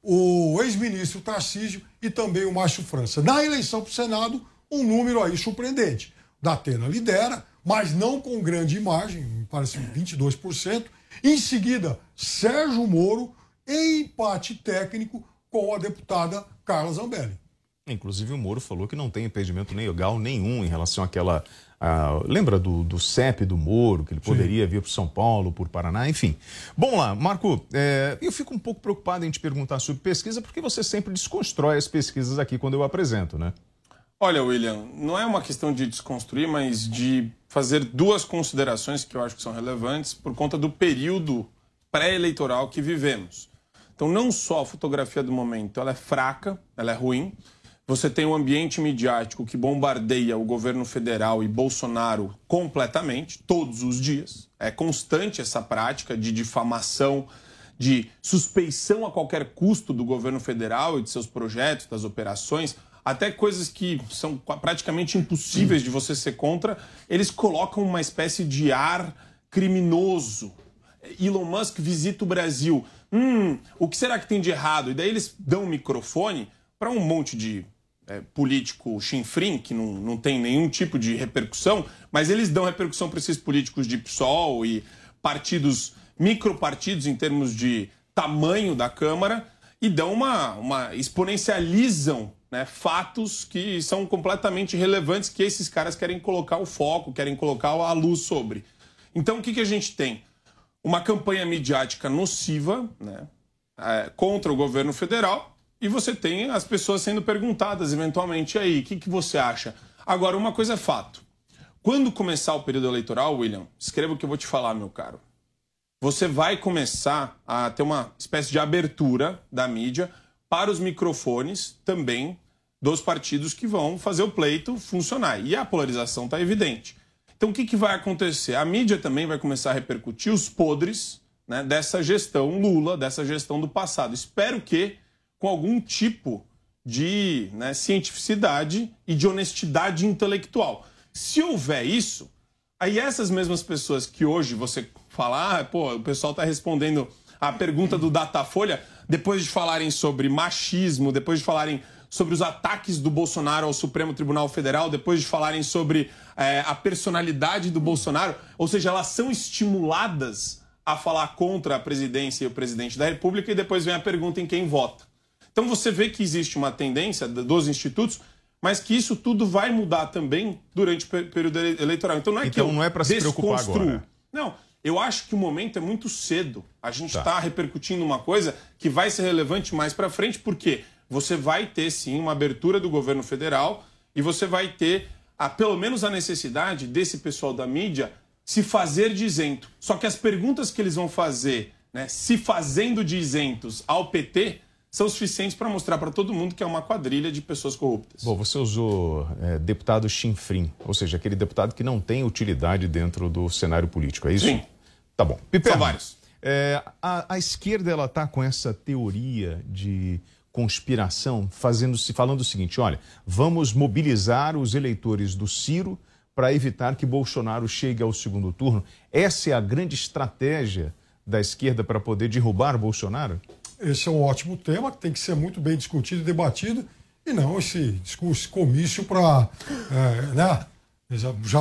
o ex-ministro Tarcísio e também o Márcio França. Na eleição para o Senado, um número aí surpreendente. Datena lidera, mas não com grande margem, me parece vinte e dois por cento. Em seguida, Sérgio Moro, em empate técnico com a deputada Carla Zambelli. Inclusive o Moro falou que não tem impedimento legal nenhum em relação àquela... A, lembra do, do C E P do Moro, que ele poderia Sim. vir para São Paulo, por Paraná, enfim. Bom lá, Marco, é, eu fico um pouco preocupado em te perguntar sobre pesquisa, porque você sempre desconstrói as pesquisas aqui quando eu apresento, né? Olha, William, não é uma questão de desconstruir, mas de fazer duas considerações que eu acho que são relevantes por conta do período pré-eleitoral que vivemos. Então, não só a fotografia do momento, ela é fraca, ela é ruim. Você tem um ambiente midiático que bombardeia o governo federal e Bolsonaro completamente, todos os dias. É constante essa prática de difamação, de suspeição a qualquer custo do governo federal e de seus projetos, das operações, até coisas que são praticamente impossíveis de você ser contra, eles colocam uma espécie de ar criminoso. Elon Musk visita o Brasil. Hum, o que será que tem de errado? E daí eles dão um microfone para um monte de é, político chinfrim, que não, não tem nenhum tipo de repercussão, mas eles dão repercussão para esses políticos de P SOL e partidos, micropartidos em termos de tamanho da Câmara, e dão uma, uma exponencializam, né, fatos que são completamente relevantes, que esses caras querem colocar o foco, querem colocar a luz sobre. Então, o que, que a gente tem? Uma campanha midiática nociva, né, é, contra o governo federal, e você tem as pessoas sendo perguntadas, eventualmente, e aí, o que, que você acha? Agora, uma coisa é fato. Quando começar o período eleitoral, William, escreva o que eu vou te falar, meu caro. Você vai começar a ter uma espécie de abertura da mídia para os microfones também dos partidos que vão fazer o pleito funcionar. E a polarização está evidente. Então, o que, que vai acontecer? A mídia também vai começar a repercutir os podres, né, dessa gestão Lula, dessa gestão do passado. Espero que com algum tipo de, né, cientificidade e de honestidade intelectual. Se houver isso, aí essas mesmas pessoas que hoje você fala, ah, pô, o pessoal está respondendo a pergunta do Datafolha, depois de falarem sobre machismo, depois de falarem sobre os ataques do Bolsonaro ao Supremo Tribunal Federal, depois de falarem sobre é, a personalidade do Bolsonaro, ou seja, elas são estimuladas a falar contra a presidência e o presidente da República, e depois vem a pergunta em quem vota. Então você vê que existe uma tendência dos institutos, mas que isso tudo vai mudar também durante o período eleitoral. Então não é então, que eu não é para se preocupar agora. Não, eu acho que o momento é muito cedo. A gente está tá repercutindo uma coisa que vai ser relevante mais para frente, porque você vai ter, sim, uma abertura do governo federal e você vai ter, a, pelo menos, a necessidade desse pessoal da mídia se fazer de isento. Só que as perguntas que eles vão fazer, né, se fazendo de isentos ao P T, são suficientes para mostrar para todo mundo que é uma quadrilha de pessoas corruptas. Bom, você usou é, deputado chinfrim, ou seja, aquele deputado que não tem utilidade dentro do cenário político, é isso? Sim. Tá bom. Piper, são vários. É, a, a esquerda, ela está com essa teoria de conspiração, fazendo-se, falando o seguinte, olha, vamos mobilizar os eleitores do Ciro para evitar que Bolsonaro chegue ao segundo turno. Essa é a grande estratégia da esquerda para poder derrubar Bolsonaro? Esse é um ótimo tema que tem que ser muito bem discutido e debatido, e não esse discurso, comício para, é, né, já, já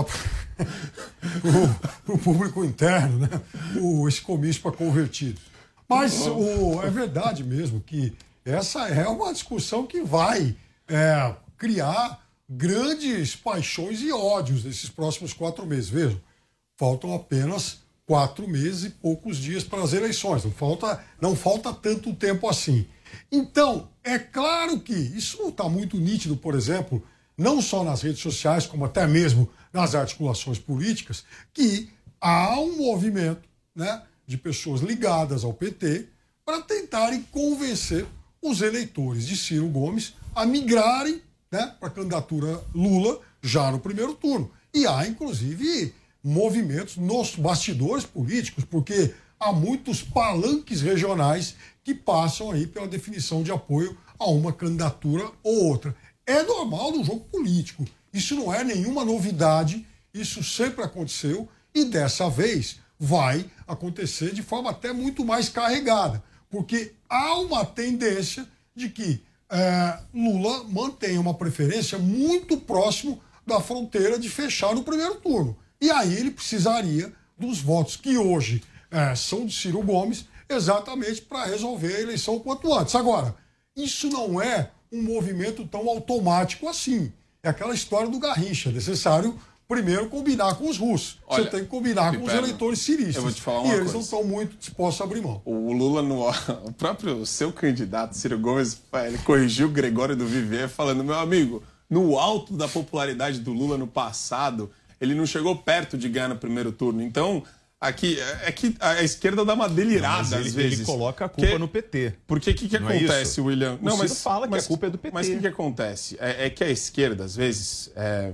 o, o público interno, né, o, esse comício para convertidos. Mas o, é verdade mesmo que essa é uma discussão que vai é, criar grandes paixões e ódios nesses próximos quatro meses. Vejam, faltam apenas quatro meses e poucos dias para as eleições. Não falta, não falta tanto tempo assim. Então, é claro que isso está muito nítido, por exemplo, não só nas redes sociais, como até mesmo nas articulações políticas, que há um movimento, né, de pessoas ligadas ao P T para tentarem convencer os eleitores de Ciro Gomes a migrarem, né, para a candidatura Lula já no primeiro turno. E há, inclusive, movimentos nos bastidores políticos, porque há muitos palanques regionais que passam aí pela definição de apoio a uma candidatura ou outra. É normal no jogo político. Isso não é nenhuma novidade, isso sempre aconteceu e dessa vez vai acontecer de forma até muito mais carregada, porque há uma tendência de que é, Lula mantenha uma preferência muito próximo da fronteira de fechar no primeiro turno. E aí ele precisaria dos votos que hoje é, são de Ciro Gomes exatamente para resolver a eleição quanto antes. Agora, isso não é um movimento tão automático assim. É aquela história do Garrincha. É necessário primeiro combinar com os russos. Olha, você tem que combinar com os eleitores ciristas. Eu vou te falar uma e coisa. eles não estão muito dispostos a abrir mão. O Lula, no, o próprio seu candidato, Ciro Gomes, ele corrigiu o Gregório do Vivier falando, meu amigo, no alto da popularidade do Lula no passado, ele não chegou perto de ganhar no primeiro turno. Então, Aqui, é que a esquerda dá uma delirada não, ele, às vezes. Ele coloca a culpa que, no P T. Porque o que, que acontece, é William? O não, Ciro mas fala mas, que a culpa é do P T. Mas o que, que acontece? É, é que a esquerda, às vezes, é,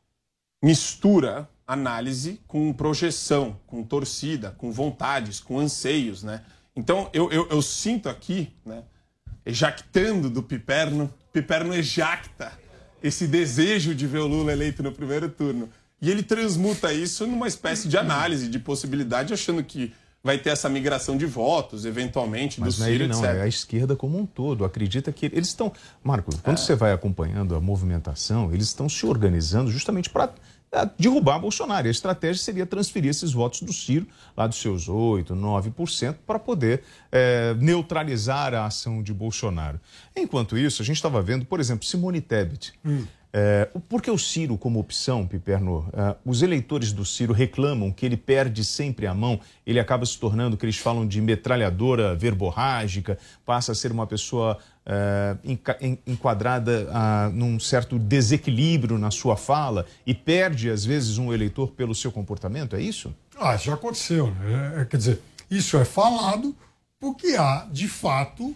mistura análise com projeção, com torcida, com vontades, com anseios, né? Então, eu, eu, eu sinto aqui, né, ejactando do Piperno, Piperno ejacta esse desejo de ver o Lula eleito no primeiro turno. E ele transmuta isso numa espécie de análise, de possibilidade, achando que vai ter essa migração de votos, eventualmente, do Ciro, ele não, etcétera. é a esquerda como um todo. Acredita que eles estão... Marco, quando é. você vai acompanhando a movimentação, eles estão se organizando justamente para derrubar Bolsonaro. A estratégia seria transferir esses votos do Ciro, lá dos seus oito, nove por cento, para poder é, neutralizar a ação de Bolsonaro. Enquanto isso, a gente estava vendo, por exemplo, Simone Tebet. Hum. É, porque o Ciro como opção, Piperno, é, os eleitores do Ciro reclamam que ele perde sempre a mão, ele acaba se tornando o que eles falam de metralhadora verborrágica, passa a ser uma pessoa é, enquadrada a, num certo desequilíbrio na sua fala e perde, às vezes, um eleitor pelo seu comportamento, é isso? Ah, já aconteceu, né? É, quer dizer, isso é falado porque há, de fato,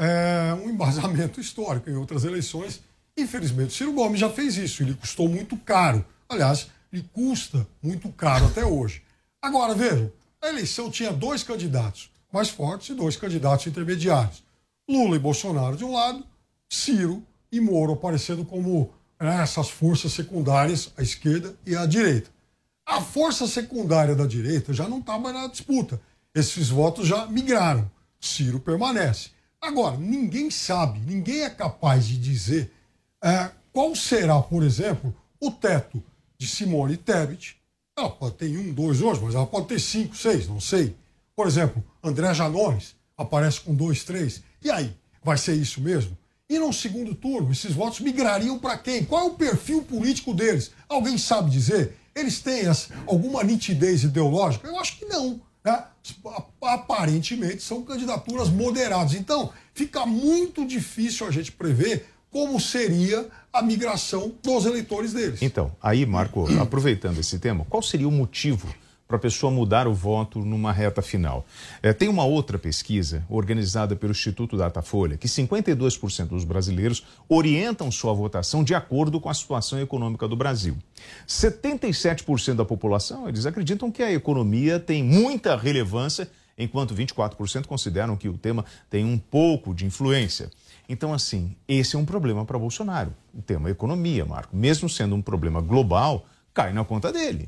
é, um embasamento histórico em outras eleições. Infelizmente, o Ciro Gomes já fez isso, ele custou muito caro. Aliás, ele custa muito caro até hoje. Agora, vejam, a eleição tinha dois candidatos mais fortes e dois candidatos intermediários. Lula e Bolsonaro de um lado, Ciro e Moro aparecendo como né, essas forças secundárias, a esquerda e a direita. A força secundária da direita já não estava na disputa. Esses votos já migraram. Ciro permanece. Agora, ninguém sabe, ninguém é capaz de dizer... É, qual será, por exemplo, o teto de Simone Tebet? Ela pode ter um, dois hoje, mas ela pode ter cinco, seis, não sei. Por exemplo, André Janones aparece com dois, três. E aí, vai ser isso mesmo? E no segundo turno, esses votos migrariam para quem? Qual é o perfil político deles? Alguém sabe dizer? Eles têm as, alguma nitidez ideológica? Eu acho que não. Né? Aparentemente, são candidaturas moderadas. Então, fica muito difícil a gente prever como seria a migração dos eleitores deles. Então, aí, Marco, aproveitando esse tema, qual seria o motivo para a pessoa mudar o voto numa reta final? É, tem uma outra pesquisa organizada pelo Instituto Datafolha que cinquenta e dois por cento dos brasileiros orientam sua votação de acordo com a situação econômica do Brasil. setenta e sete por cento da população, eles acreditam que a economia tem muita relevância, enquanto vinte e quatro por cento consideram que o tema tem um pouco de influência. Então, assim, esse é um problema para Bolsonaro. O tema economia, Marco, mesmo sendo um problema global, cai na conta dele.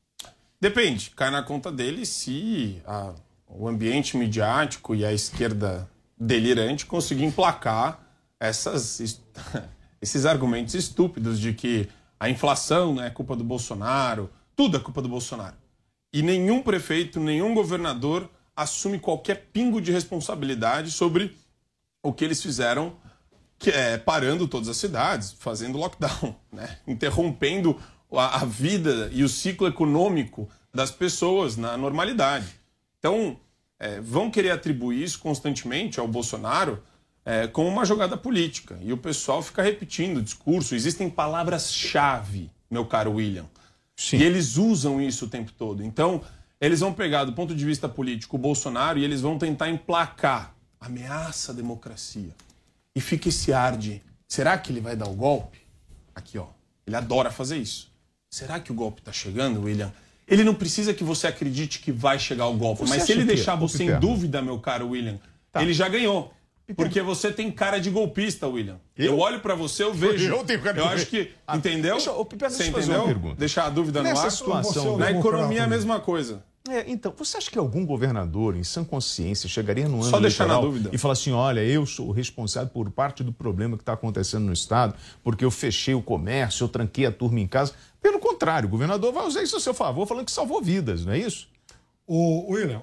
Depende, cai na conta dele se a, o ambiente midiático e a esquerda delirante conseguir emplacar essas, esses argumentos estúpidos de que a inflação né, é culpa do Bolsonaro, tudo é culpa do Bolsonaro. E nenhum prefeito, nenhum governador assume qualquer pingo de responsabilidade sobre o que eles fizeram, que é parando todas as cidades, fazendo lockdown, né? Interrompendo a, a vida e o ciclo econômico das pessoas na normalidade. Então, é, vão querer atribuir isso constantemente ao Bolsonaro é, como uma jogada política. E o pessoal fica repetindo o discurso. Existem palavras-chave, meu caro William. Sim. E eles usam isso o tempo todo. Então, eles vão pegar, do ponto de vista político, o Bolsonaro e eles vão tentar emplacar ameaça à democracia. E fica esse ar de, será que ele vai dar o golpe? Aqui, ó. Ele adora fazer isso. Será que o golpe está chegando, William? Ele não precisa que você acredite que vai chegar o golpe. Você mas se ele que... deixar você em dúvida, meu caro William, tá. ele já ganhou. Porque você tem cara de golpista, William. Eu, eu olho pra você, eu vejo. Eu, tenho cara eu acho que. Ah, entendeu? Deixa, o Piperno, você entendeu? Fazer uma pergunta. Deixar a dúvida Nessa no ar. Situação, na economia é a mesma coisa. É, então, você acha que algum governador, em sã consciência, chegaria no ano Só deixar na dúvida. E falar assim, olha, eu sou o responsável por parte do problema que está acontecendo no Estado, porque eu fechei o comércio, eu tranquei a turma em casa. Pelo contrário, o governador vai usar isso a seu favor, falando que salvou vidas, não é isso? O William,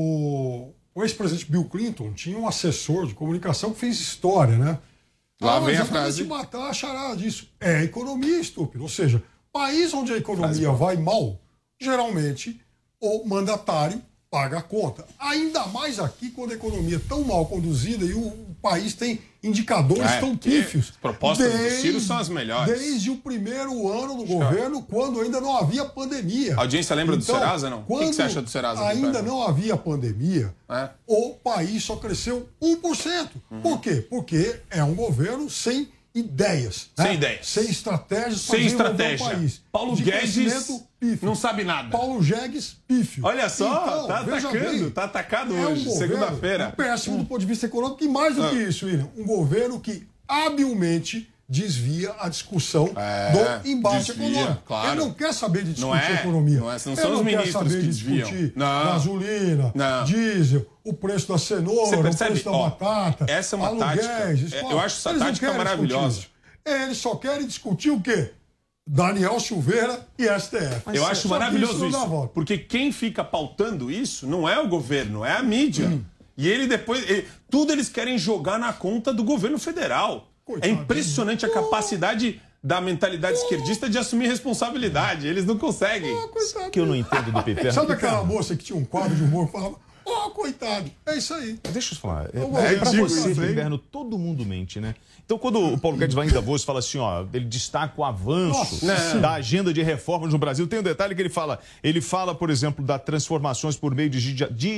o, o ex-presidente Bill Clinton tinha um assessor de comunicação que fez história, né? Lá ah, vem a frase. De matar a charada disso. É economia, estúpido. Ou seja, país onde a economia vai mal, geralmente o mandatário paga a conta. Ainda mais aqui, quando a economia é tão mal conduzida e o país tem indicadores é, tão pífios. As propostas desde, do Ciro são as melhores. Desde o primeiro ano do governo, quando ainda não havia pandemia. A audiência lembra então, do Serasa, não? O que, que você acha do Serasa? Ainda não havia pandemia, é? o país só cresceu um por cento. Uhum. Por quê? Porque é um governo sem ideias. Sem né? ideias. Sem estratégias para sem desenvolver estratégia. o país. Paulo Guedes não sabe nada. Paulo Guedes, pífio. Olha só, então, tá atacando, bem, tá atacado é hoje, um segunda-feira. Um péssimo do ponto de vista econômico e mais do ah. que isso, William, um governo que habilmente desvia a discussão é, do embate desvia, econômico. Claro. Ele não quer saber de discutir não é, economia. Não, é, não Ele são não os quer ministros saber que de desviam. discutir não. gasolina, não. diesel, o preço da cenoura, o preço da Ó, batata, essa é uma aluguéis, tática. escola. Eu acho essa Eles tática maravilhosa. Eles só querem discutir o quê? Daniel Silveira e S T F. Mas eu acho maravilhoso isso, isso porque quem fica pautando isso não é o governo, é a mídia. Hum. E ele depois... Ele, tudo eles querem jogar na conta do governo federal. Coitado. É impressionante a capacidade da mentalidade esquerdista de assumir responsabilidade. Eles não conseguem. Oh, que eu não entendo do P P. Sabe aquela moça que tinha um quadro de humor que falava: ó, oh, coitado, é isso aí. Deixa eu falar. É, é, pra você, inverno, todo mundo mente, né? Então, quando o Paulo Guedes vai em Davos e fala assim, ó, ele destaca o avanço Nossa, da agenda de reformas no Brasil, tem um detalhe que ele fala. Ele fala, por exemplo, das transformações por meio de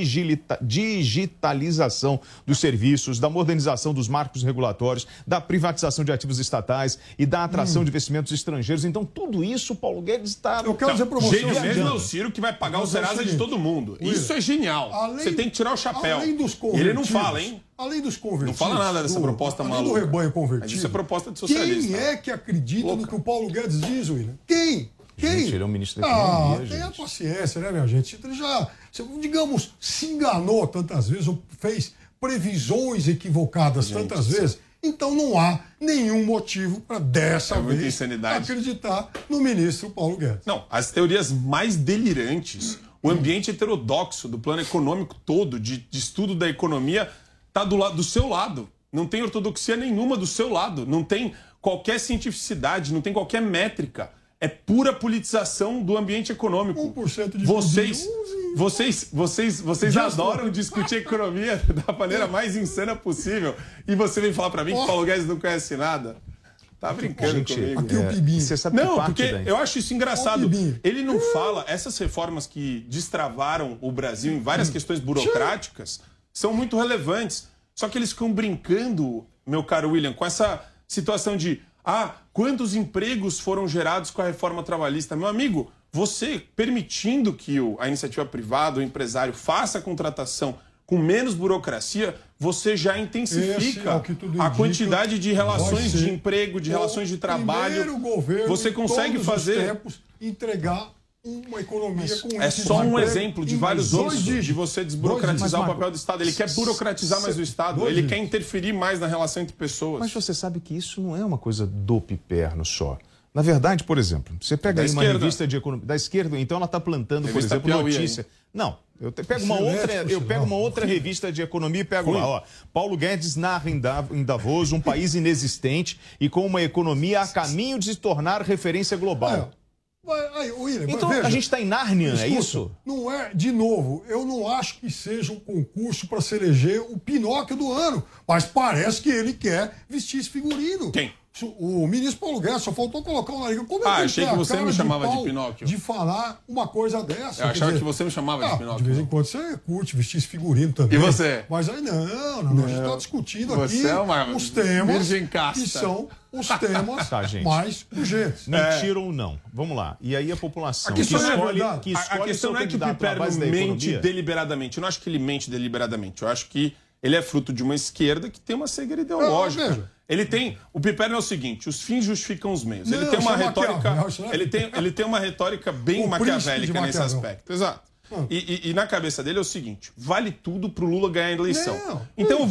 digitalização dos serviços, da modernização dos marcos regulatórios, da privatização de ativos estatais e da atração hum. de investimentos estrangeiros. Então, tudo isso o Paulo Guedes está... Eu quero dizer para você... Gênio mesmo é o Ciro que vai pagar o Serasa de todo mundo. Will, isso é genial. Além, você tem que tirar o chapéu. Além dos ele não fala, hein? Além dos convertidos... Não fala nada dessa do, proposta além maluca. do rebanho convertido. Mas isso é proposta de socialista. Quem é que acredita Louca. no que o Paulo Guedes diz, William? Quem? Quem? Gente, ele é o ministro da Economia, ah, gente. tenha paciência, né, minha gente? Ele já, digamos, se enganou tantas vezes, ou fez previsões equivocadas gente, tantas vezes. Então não há nenhum motivo para dessa é vez insanidade. acreditar no ministro Paulo Guedes. Não, as teorias mais delirantes, o ambiente heterodoxo do plano econômico todo, de, de estudo da economia, está do, do seu lado. Não tem ortodoxia nenhuma do seu lado. Não tem qualquer cientificidade, não tem qualquer métrica. É pura politização do ambiente econômico. um por cento de vocês, vocês, vocês, vocês adoram discutir economia da maneira mais insana possível. E você vem falar para mim que o Paulo Guedes não conhece nada. Tá brincando gente, comigo. Aqui é, o Pibinho. Você sabe não, porque eu acho isso engraçado. Ele não fala... Essas reformas que destravaram o Brasil em várias questões burocráticas são muito relevantes. Só que eles ficam brincando, meu caro William, com essa situação de... Ah, quantos empregos foram gerados com a reforma trabalhista? Meu amigo, você permitindo que o, a iniciativa privada, o empresário, faça a contratação com menos burocracia, você já intensifica é a quantidade de relações de emprego, de relações de trabalho. Você consegue fazer... Tempos, entregar uma economia mas com é só um exemplo de vários outros de você desburocratizar o papel do Estado. Ele quer burocratizar mais o Estado, ele quer interferir mais na relação entre pessoas. Mas você sabe que isso não é uma coisa do piperno só. Na verdade, por exemplo, você pega aí uma revista de economia da esquerda, então ela está plantando, por exemplo, notícia. Não, eu pego uma outra, eu pego uma outra revista de economia e pego lá, ó, Paulo Guedes narra em Davos um país inexistente e com uma economia a caminho de se tornar referência global. Aí, William, então veja, a gente está em Nárnia, escuta, é isso? Não é, de novo, eu não acho que seja um concurso para se eleger o Pinóquio do ano, mas parece que ele quer vestir esse figurino. Quem? O ministro Paulo Guedes só faltou colocar o nariz. Como é ah, que achei que você me chamava de, de Pinóquio. De falar uma coisa dessa. Eu achava dizer, que você me chamava ah, de Pinóquio. De vez em quando você curte vestir esse figurino também. E você? Mas aí não, não, não. A gente está discutindo você aqui é uma os temas que são os temas tá, gente. mais urgentes. Mentira é... ou não? Vamos lá. E aí a população a que escolhe, é que escolhe a questão não é que o Piperno mente deliberadamente. Eu não acho que ele mente deliberadamente. Eu acho que ele é fruto de uma esquerda que tem uma cegueira ideológica. Não, ele tem. O Piperno é o seguinte: os fins justificam os meios. Ele não, tem uma retórica. Ele tem, ele tem uma retórica bem o maquiavélica nesse aspecto. Exato. Hum. E, e, e na cabeça dele é o seguinte: vale tudo pro Lula ganhar a eleição. Não, então eu vou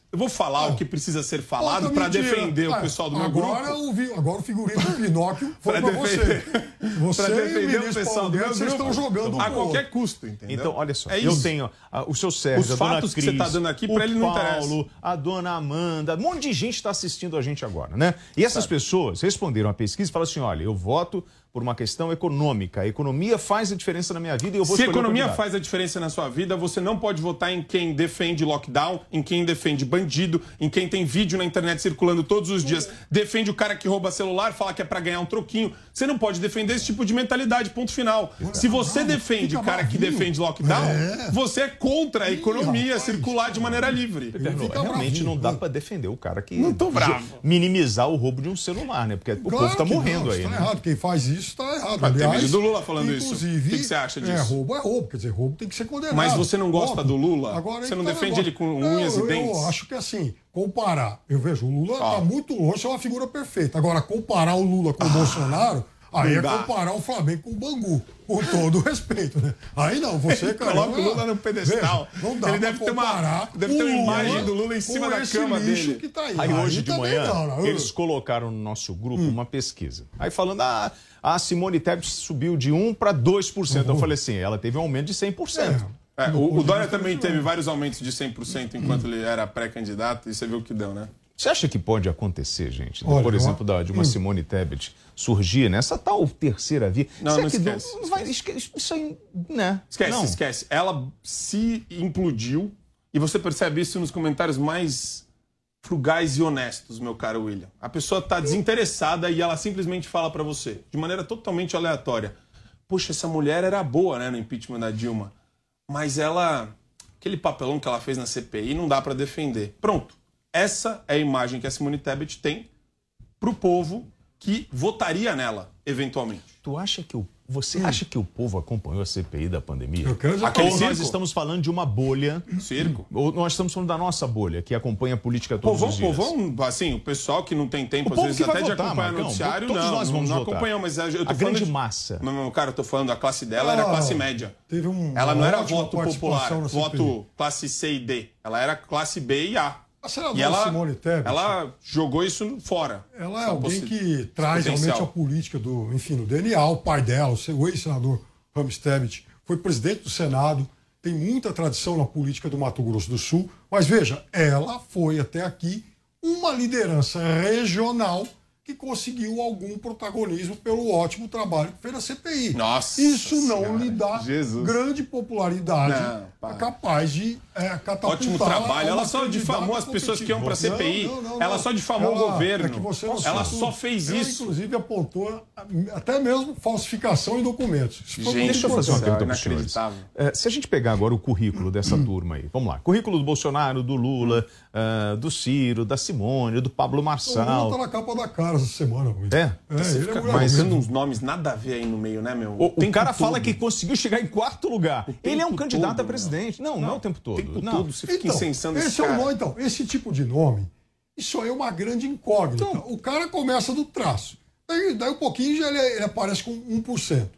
Eu vou falar ah, o que precisa ser falado para defender ah, o pessoal do meu agora grupo. Eu vi, agora o figurino do Pinóquio foi para você. Você pra defender o pessoal do meu grupo. Vocês estão jogando um a qualquer outro. custo, entendeu? Então, olha só, é eu tenho uh, o seu Sérgio, Os a dona fatos Cris, que você está dando aqui para ele não interessa. Paulo, a dona Amanda, um monte de gente está assistindo a gente agora, né? E essas Sabe. pessoas responderam à pesquisa e falaram assim, olha, eu voto por uma questão econômica. A economia faz a diferença na minha vida e eu vou Se a escolher economia faz a diferença na sua vida, você não pode votar em quem defende lockdown, em quem defende bandido, em quem tem vídeo na internet circulando todos os dias, defende o cara que rouba celular, fala que é pra ganhar um troquinho. Você não pode defender esse tipo de mentalidade, ponto final. Se você defende o cara que defende lockdown, é. você é contra a economia Ih, circular de maneira livre. Pedro, realmente não dá pra defender o cara que... Não tô bravo. Minimizar o roubo de um celular, né? Porque o claro povo tá morrendo não, aí, tá né? errado. Quem faz isso está errado. Mas Aliás, tem vídeo do Lula falando isso. Inclusive, o que, que você acha disso? É, roubo é roubo. Quer dizer, roubo tem que ser condenado. Mas você não gosta Óbvio. do Lula? Agora, você não então, defende agora, ele com unhas eu, e dentes? Eu acho que assim, comparar... Eu vejo, o Lula está ah. muito longe de ser uma figura perfeita. Agora, comparar o Lula com o ah. Bolsonaro... Aí é comparar o Flamengo com o Bangu, com todo o respeito, né? Aí não, você, cara... Coloca o Lula no pedestal. Veja, não dá Ele deve ter uma, deve ter uma imagem do Lula em cima da cama dele. Que tá aí. Aí, aí hoje de manhã, não, eles colocaram no nosso grupo hum. uma pesquisa. Aí falando, ah, a Simone Tebet subiu de um para dois por cento. Uhum. Eu falei assim, ela teve um aumento de cem por cento. É. É, o, o Dória também teve vários aumentos de cem por cento enquanto hum. ele era pré-candidato, e você viu o que deu, né? Você acha que pode acontecer, gente? Olha, por exemplo, da, de uma hum. Simone Tebet surgir nessa tal terceira via? Não, Será não que esquece. Não, vai, esquece. Isso aí, né? Esquece, não. esquece. Ela se implodiu e você percebe isso nos comentários mais frugais e honestos, meu caro William. A pessoa está desinteressada e ela simplesmente fala para você, de maneira totalmente aleatória, poxa, essa mulher era boa, né, no impeachment da Dilma, mas ela... aquele papelão que ela fez na C P I não dá para defender. Pronto. Essa é a imagem que a Simone Tebet tem pro povo que votaria nela, eventualmente. Tu acha que o... Você hum. acha que o povo acompanhou a C P I da pandemia? Eu quero dizer, ou nós estamos falando de uma bolha... Circo. Ou nós estamos falando da nossa bolha, que acompanha a política todos povão, os dias. Povão, assim, o pessoal que não tem tempo, o às vezes, até votar, de acompanhar Marcão, noticiário, todos não, nós vamos não votar. acompanham, mas eu tô a falando grande de... massa. Não, não, cara, eu tô falando, a classe dela ah, era classe média. Teve um, ela não era voto popular, voto classe C e D. Ela era classe B e A. A senadora e ela, Simone Tebet, ela jogou isso fora. Ela é alguém que traz realmente a política do, enfim, do D N A. O pai dela, o ex-senador Ramos Tebet, foi presidente do Senado, tem muita tradição na política do Mato Grosso do Sul. Mas veja, ela foi até aqui uma liderança regional que conseguiu algum protagonismo pelo ótimo trabalho que fez na C P I. Nossa Isso não senhora, lhe dá Jesus. grande popularidade não, capaz de é, catapultar... Ótimo trabalho. Ela só difamou as pessoas que iam para a C P I. Não, não, não, ela só difamou ela, o governo. É que você não ela só fez ela, isso. Inclusive apontou até mesmo falsificação em documentos. Gente, deixa eu fazer uma pergunta para os senhores. É, se a gente pegar agora o currículo dessa turma aí, vamos lá. Currículo do Bolsonaro, do Lula, uh, do Ciro, da Simone, do Pablo Marçal. O Lula tá na capa da cara essa semana. É? É, você fica é marcando uns nomes nada a ver aí no meio, né, meu? O, o, o cara fala que conseguiu chegar em quarto lugar. Ele é um candidato todo, a presidente. Não, não, não é o tempo todo. Tempo não. todo, você fica então, incensando esse, esse cara. É o nome, então, esse tipo de nome, isso aí é uma grande incógnita. Então, o cara começa do traço. Daí, daí um pouquinho já ele, ele aparece com um por cento.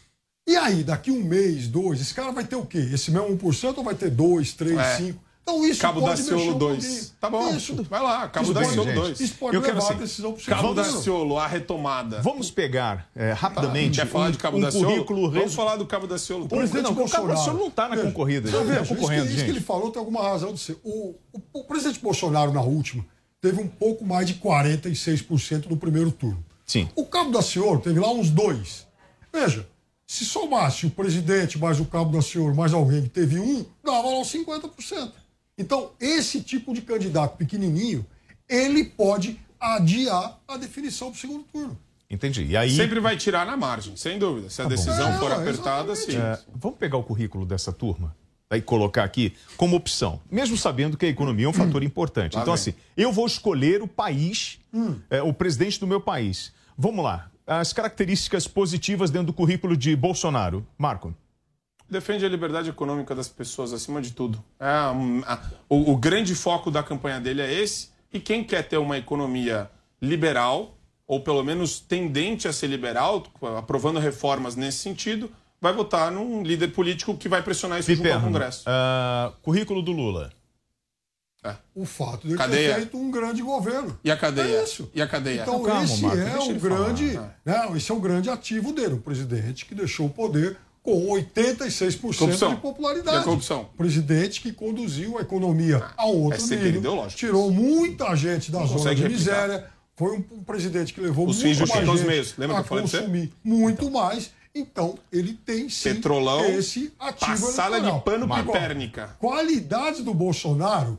E aí, daqui um mês, dois, esse cara vai ter o quê? Esse mesmo um por cento ou vai ter dois, três, cinco? Então isso Cabo pode Daciolo dois. Tá bom, isso. vai lá, Cabo Daciolo dois. Isso pode eu levar quero, assim, a decisão para o Cabo Daciolo, a retomada. Vamos pegar é, rapidamente Quer falar de Cabo um Daciolo? currículo... Vamos falar do Cabo Daciolo. O presidente não, Bolsonaro. O Cabo Daciolo não está na concorrida. Não veja, está concorrendo, isso, que, isso que ele falou tem alguma razão de ser. O, o, o presidente Bolsonaro, na última, teve um pouco mais de quarenta e seis por cento no primeiro turno. Sim. O Cabo Daciolo teve lá uns dois. Veja, se somasse o presidente mais o Cabo Daciolo mais alguém que teve um, dava lá uns cinquenta por cento. Então, esse tipo de candidato pequenininho, ele pode adiar a definição para o segundo turno. Entendi. E aí... Sempre vai tirar na margem, sem dúvida. Se a decisão é, for apertada, sim. É, vamos pegar o currículo dessa turma e colocar aqui como opção, mesmo sabendo que a economia é um fator importante. Lá então, vem. assim, eu vou escolher o país, hum. é, o presidente do meu país. Vamos lá. As características positivas dentro do currículo de Bolsonaro. Marco. Defende a liberdade econômica das pessoas acima de tudo. É, a, a, o, o grande foco da campanha dele é esse. E quem quer ter uma economia liberal, ou pelo menos tendente a ser liberal, aprovando reformas nesse sentido, vai votar num líder político que vai pressionar isso junto ao Congresso. Uh, currículo do Lula. É. O fato de ele Cadeia. ter feito um grande governo. E a cadeia? É isso. E a cadeia? Então, Calma, esse Marco, é deixa o ele grande, falar. né, esse é o grande ativo dele, um presidente que deixou o poder com oitenta e seis por cento Corrupção. de popularidade. E a corrupção? Presidente que conduziu a economia a outro é sempre nível, ideológico. tirou muita gente da Não zona consegue de replicar. miséria, foi um, um presidente que levou Os muito fins mais justificam os gente meios. Lembra a que eu falei pra você? consumir muito mais. Então, ele tem sim Petrolão, esse ativo passada eleitoral. de pano Agora, pipérnica. qualidades do Bolsonaro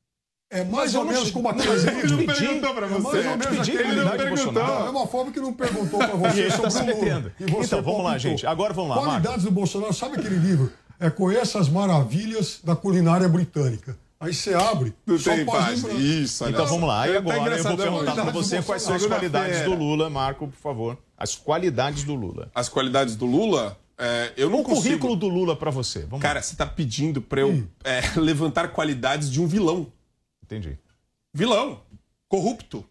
é mais Mas eu ou não menos sei- como Não, aquele mas ele livro. não perguntou pra É você. mais ou Eu menos pedi aquele qualidade livro. do Bolsonaro. Da mesma forma que não perguntou pra E você ele tá sobre se o Lula. metendo. E você Então, vamos lá, palpitou. gente. Agora vamos lá, Marco. Qualidades do Bolsonaro, sabe aquele livro? É Conheça as Maravilhas da Culinária Britânica. Aí você abre, Não só tem página página. branca. Isso, olha Então só. vamos lá. E Tá agora eu vou engraçadão perguntar hoje. para você quais são as qualidades do Lula, Marco, por favor. As qualidades do Lula. As qualidades do Lula, é, eu não O consigo... currículo do Lula para você. Vamos Cara, lá. você tá pedindo pra eu é, levantar qualidades de um vilão. Entendi. Vilão. Corrupto.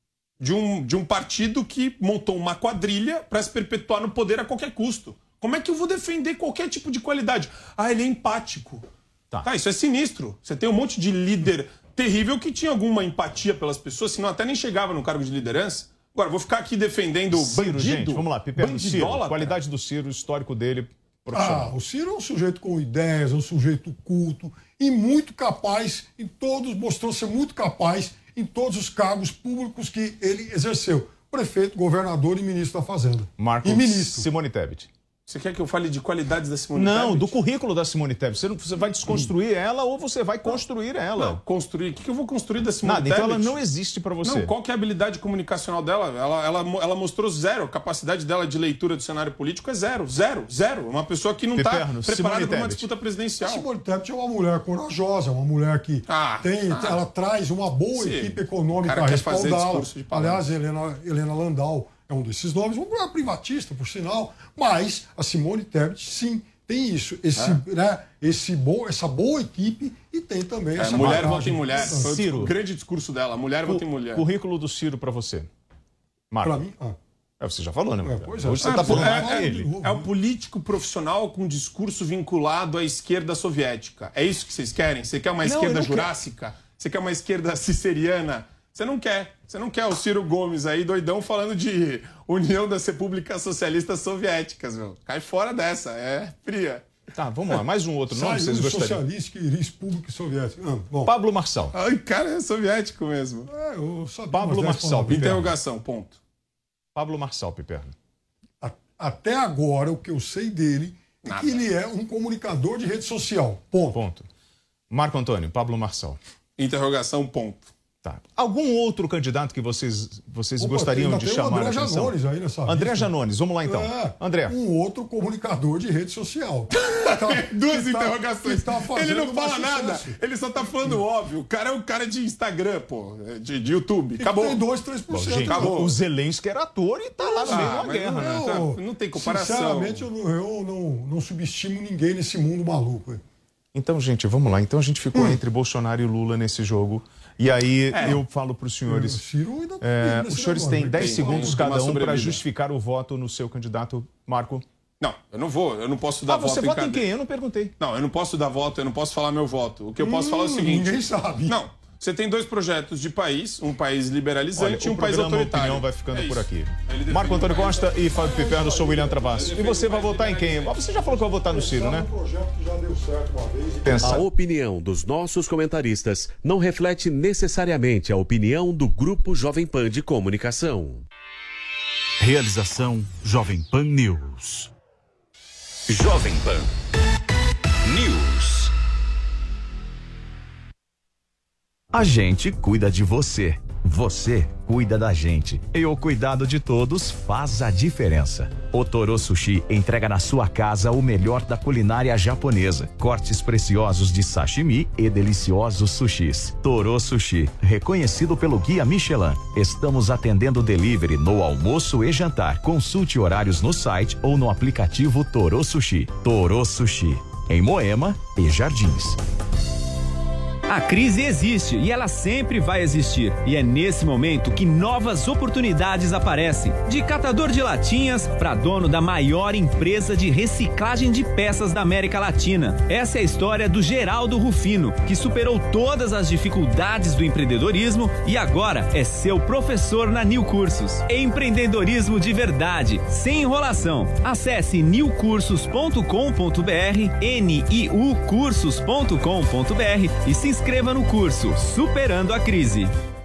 De um, de um partido que montou uma quadrilha para se perpetuar no poder a qualquer custo. Como é que eu vou defender qualquer tipo de qualidade? Ah, ele é empático. Tá. Tá, isso é sinistro. Você tem um monte de líder terrível que tinha alguma empatia pelas pessoas, senão até nem chegava no cargo de liderança. Agora, vou ficar aqui defendendo o Ciro, bandido. gente, vamos lá. Piperno, Ciro, bandidólatra. qualidade do Ciro, o histórico dele, Ah, profissional. o Ciro é um sujeito com ideias, é um sujeito culto e muito capaz em todos, mostrou ser muito capaz em todos os cargos públicos que ele exerceu. Prefeito, governador e ministro da Fazenda. Marcos E ministro. Simone Tebet. Você quer que eu fale de qualidades da Simone Não, Tebet? do currículo da Simone Tebet. Você, não, você vai desconstruir ela ou você vai construir ela? Não, construir. O que que eu vou construir da Simone Nada, Tebet? então ela não existe para você. Não, qual que é a habilidade comunicacional dela? Ela, ela, ela mostrou zero. A capacidade dela de leitura do cenário político é zero. Zero. Zero. Uma pessoa que não está Piperno, preparada Simone para uma Tebet. disputa presidencial. A Simone Tebet é uma mulher corajosa, uma mulher que Ah, tem, ah. ela traz uma boa Sim. equipe O econômica cara a quer fazer respaldá-la. discurso de palavras. Aliás, Helena, Helena Landau é um desses nomes, uma mulher privatista, por sinal, mas a Simone Tebet, sim, tem isso, esse, É. né, esse bom, essa boa equipe e tem também É, essa mulher bagagem. vota em mulher. Foi Ciro. o grande discurso dela. Mulher vota em mulher. Currículo do Ciro para você. Marco. Pra mim, ah. É, você já falou, né? É, pois é. Hoje você Ah, tá pô, falando é, com é, ele. é o político profissional com discurso vinculado à esquerda soviética. É isso que vocês querem? Você quer uma Não, eu esquerda não quero. jurássica? Você quer uma esquerda ciceriana? Você não quer. Você não quer o Ciro Gomes aí, doidão, falando de União das Repúblicas Socialistas Soviéticas, meu. Cai fora dessa, é fria. Tá, vamos lá. Mais um outro nome que Saiu vocês do gostariam. socialista e república soviética. Ah, bom. Pablo Marçal. Ai, cara, é soviético mesmo. É, eu sabia Pablo umas dez Marçal, palavras. Piperno. Interrogação, ponto. Pablo Marçal, Piperno. A- Até agora, o que eu sei dele é Nada. que ele é um comunicador de rede social. Ponto. Ponto. Marco Antônio, Pablo Marçal. Interrogação, ponto. Tá. Algum outro candidato que vocês, vocês Opa, gostariam ainda de tem o chamar a André atenção? Janones aí nessa André lista. Janones, vamos lá então. É, André. Um outro comunicador de rede social. Tá- Duas que tá- interrogações. que tá fazendo ele não mais fala nada. sucesso. Ele só tá falando óbvio. O cara é um cara de Instagram, pô. De, de YouTube. E que Acabou. tem dois, três por Bom, cento. gente, Acabou. o Zelensky era ator e tá lá no Ah, meio da mas guerra, né? não, não tem comparação. Sinceramente, eu, não, eu não, não subestimo ninguém nesse mundo maluco. aí. Então, gente, vamos lá. Então a gente ficou entre Bolsonaro e Lula nesse jogo. E aí É. eu falo para os O senhores. Ciro ainda É, nesse os senhores negócio, têm né? dez Tem- segundos tem cada uma um para sobrevida. justificar o voto no seu candidato, Marco. Não, eu não vou. Eu não posso dar Ah, voto você em vota em cada- quem? Eu não perguntei. Não, eu não posso dar voto, eu não posso falar meu voto. O que eu posso falar é o Hum, seguinte. ninguém sabe. Não, você tem dois projetos de país, um país Olha, liberalizante e o um país programa autoritário. Opinião vai ficando É por isso. aqui. Ele defende Marco Antônio um país- Costa e Fábio Piperno, sou William Travasso. E você vai votar em quem? Você já falou que vai votar no Ciro, né? Um projeto que já deu certo uma vez. e- Pensa. A opinião dos nossos comentaristas não reflete necessariamente a opinião do Grupo Jovem Pan de Comunicação. Realização Jovem Pan News. Jovem Pan News. A gente cuida de você. Você cuida da gente. E o cuidado de todos faz a diferença. O Toro Sushi entrega na sua casa o melhor da culinária japonesa. Cortes preciosos de sashimi e deliciosos sushis. Toro Sushi, reconhecido pelo Guia Michelin. Estamos atendendo delivery no almoço e jantar. Consulte horários no site ou no aplicativo Toro Sushi. Toro Sushi, em Moema e Jardins. A crise existe e ela sempre vai existir. E é nesse momento que novas oportunidades aparecem. De catador de latinhas para dono da maior empresa de reciclagem de peças da América Latina. Essa é a história do Geraldo Rufino, que superou todas as dificuldades do empreendedorismo e agora é seu professor na New Cursos. Empreendedorismo de verdade, sem enrolação. Acesse new cursos ponto com ponto br, N I U cursos ponto com ponto br e se inscreva no curso Superando a Crise.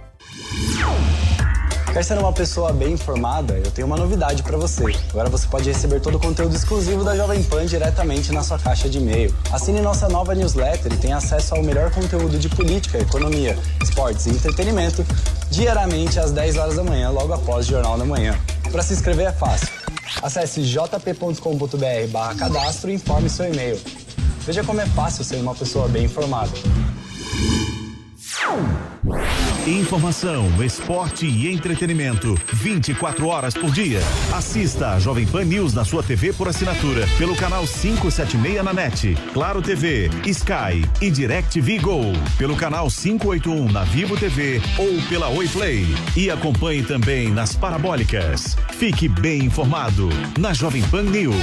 Quer ser uma pessoa bem informada? Eu tenho uma novidade para você. Agora você pode receber todo o conteúdo exclusivo da Jovem Pan diretamente na sua caixa de e-mail. Assine nossa nova newsletter e tenha acesso ao melhor conteúdo de política, economia, esportes e entretenimento diariamente às dez horas da manhã, logo após o Jornal da Manhã. Para se inscrever é fácil. Acesse j p ponto com ponto br barra cadastro e informe seu e-mail. Veja como é fácil ser uma pessoa bem informada. Informação, esporte e entretenimento, vinte e quatro horas por dia. Assista a Jovem Pan News na sua T V por assinatura, pelo canal quinhentos e setenta e seis na NET, Claro T V, Sky e DirecTV Go, pelo canal quinhentos e oitenta e um na Vivo T V ou pela Oi Play. E acompanhe também nas parabólicas. Fique bem informado na Jovem Pan News.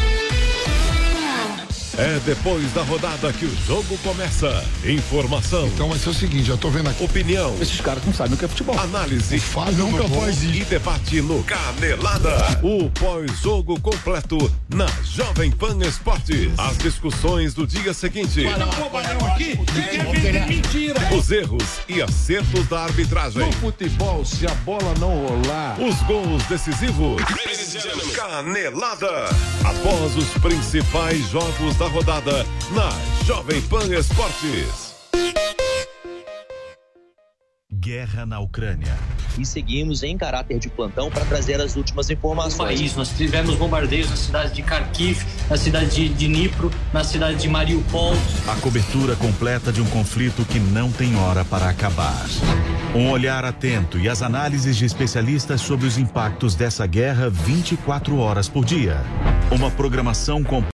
É depois da rodada que o jogo começa. Informação. Então vai ser o seguinte, já tô vendo aqui. Opinião. Esses caras não sabem o que é futebol. Análise. O Fábio nunca faz isso. E debate no Canelada. O pós-jogo completo na Jovem Pan Esportes. As discussões do dia seguinte. Para um bobalhão aqui que quer vender mentira. Os erros e acertos da arbitragem. No futebol, se a bola não rolar. Os gols decisivos. Canelada. Após os principais jogos da rodada na Jovem Pan Esportes. Guerra na Ucrânia. E seguimos em caráter de plantão para trazer as últimas informações. No país, nós tivemos bombardeios na cidade de Kharkiv, na cidade de Dnipro, na cidade de Mariupol. A cobertura completa de um conflito que não tem hora para acabar. Um olhar atento e as análises de especialistas sobre os impactos dessa guerra vinte e quatro horas por dia. Uma programação completa.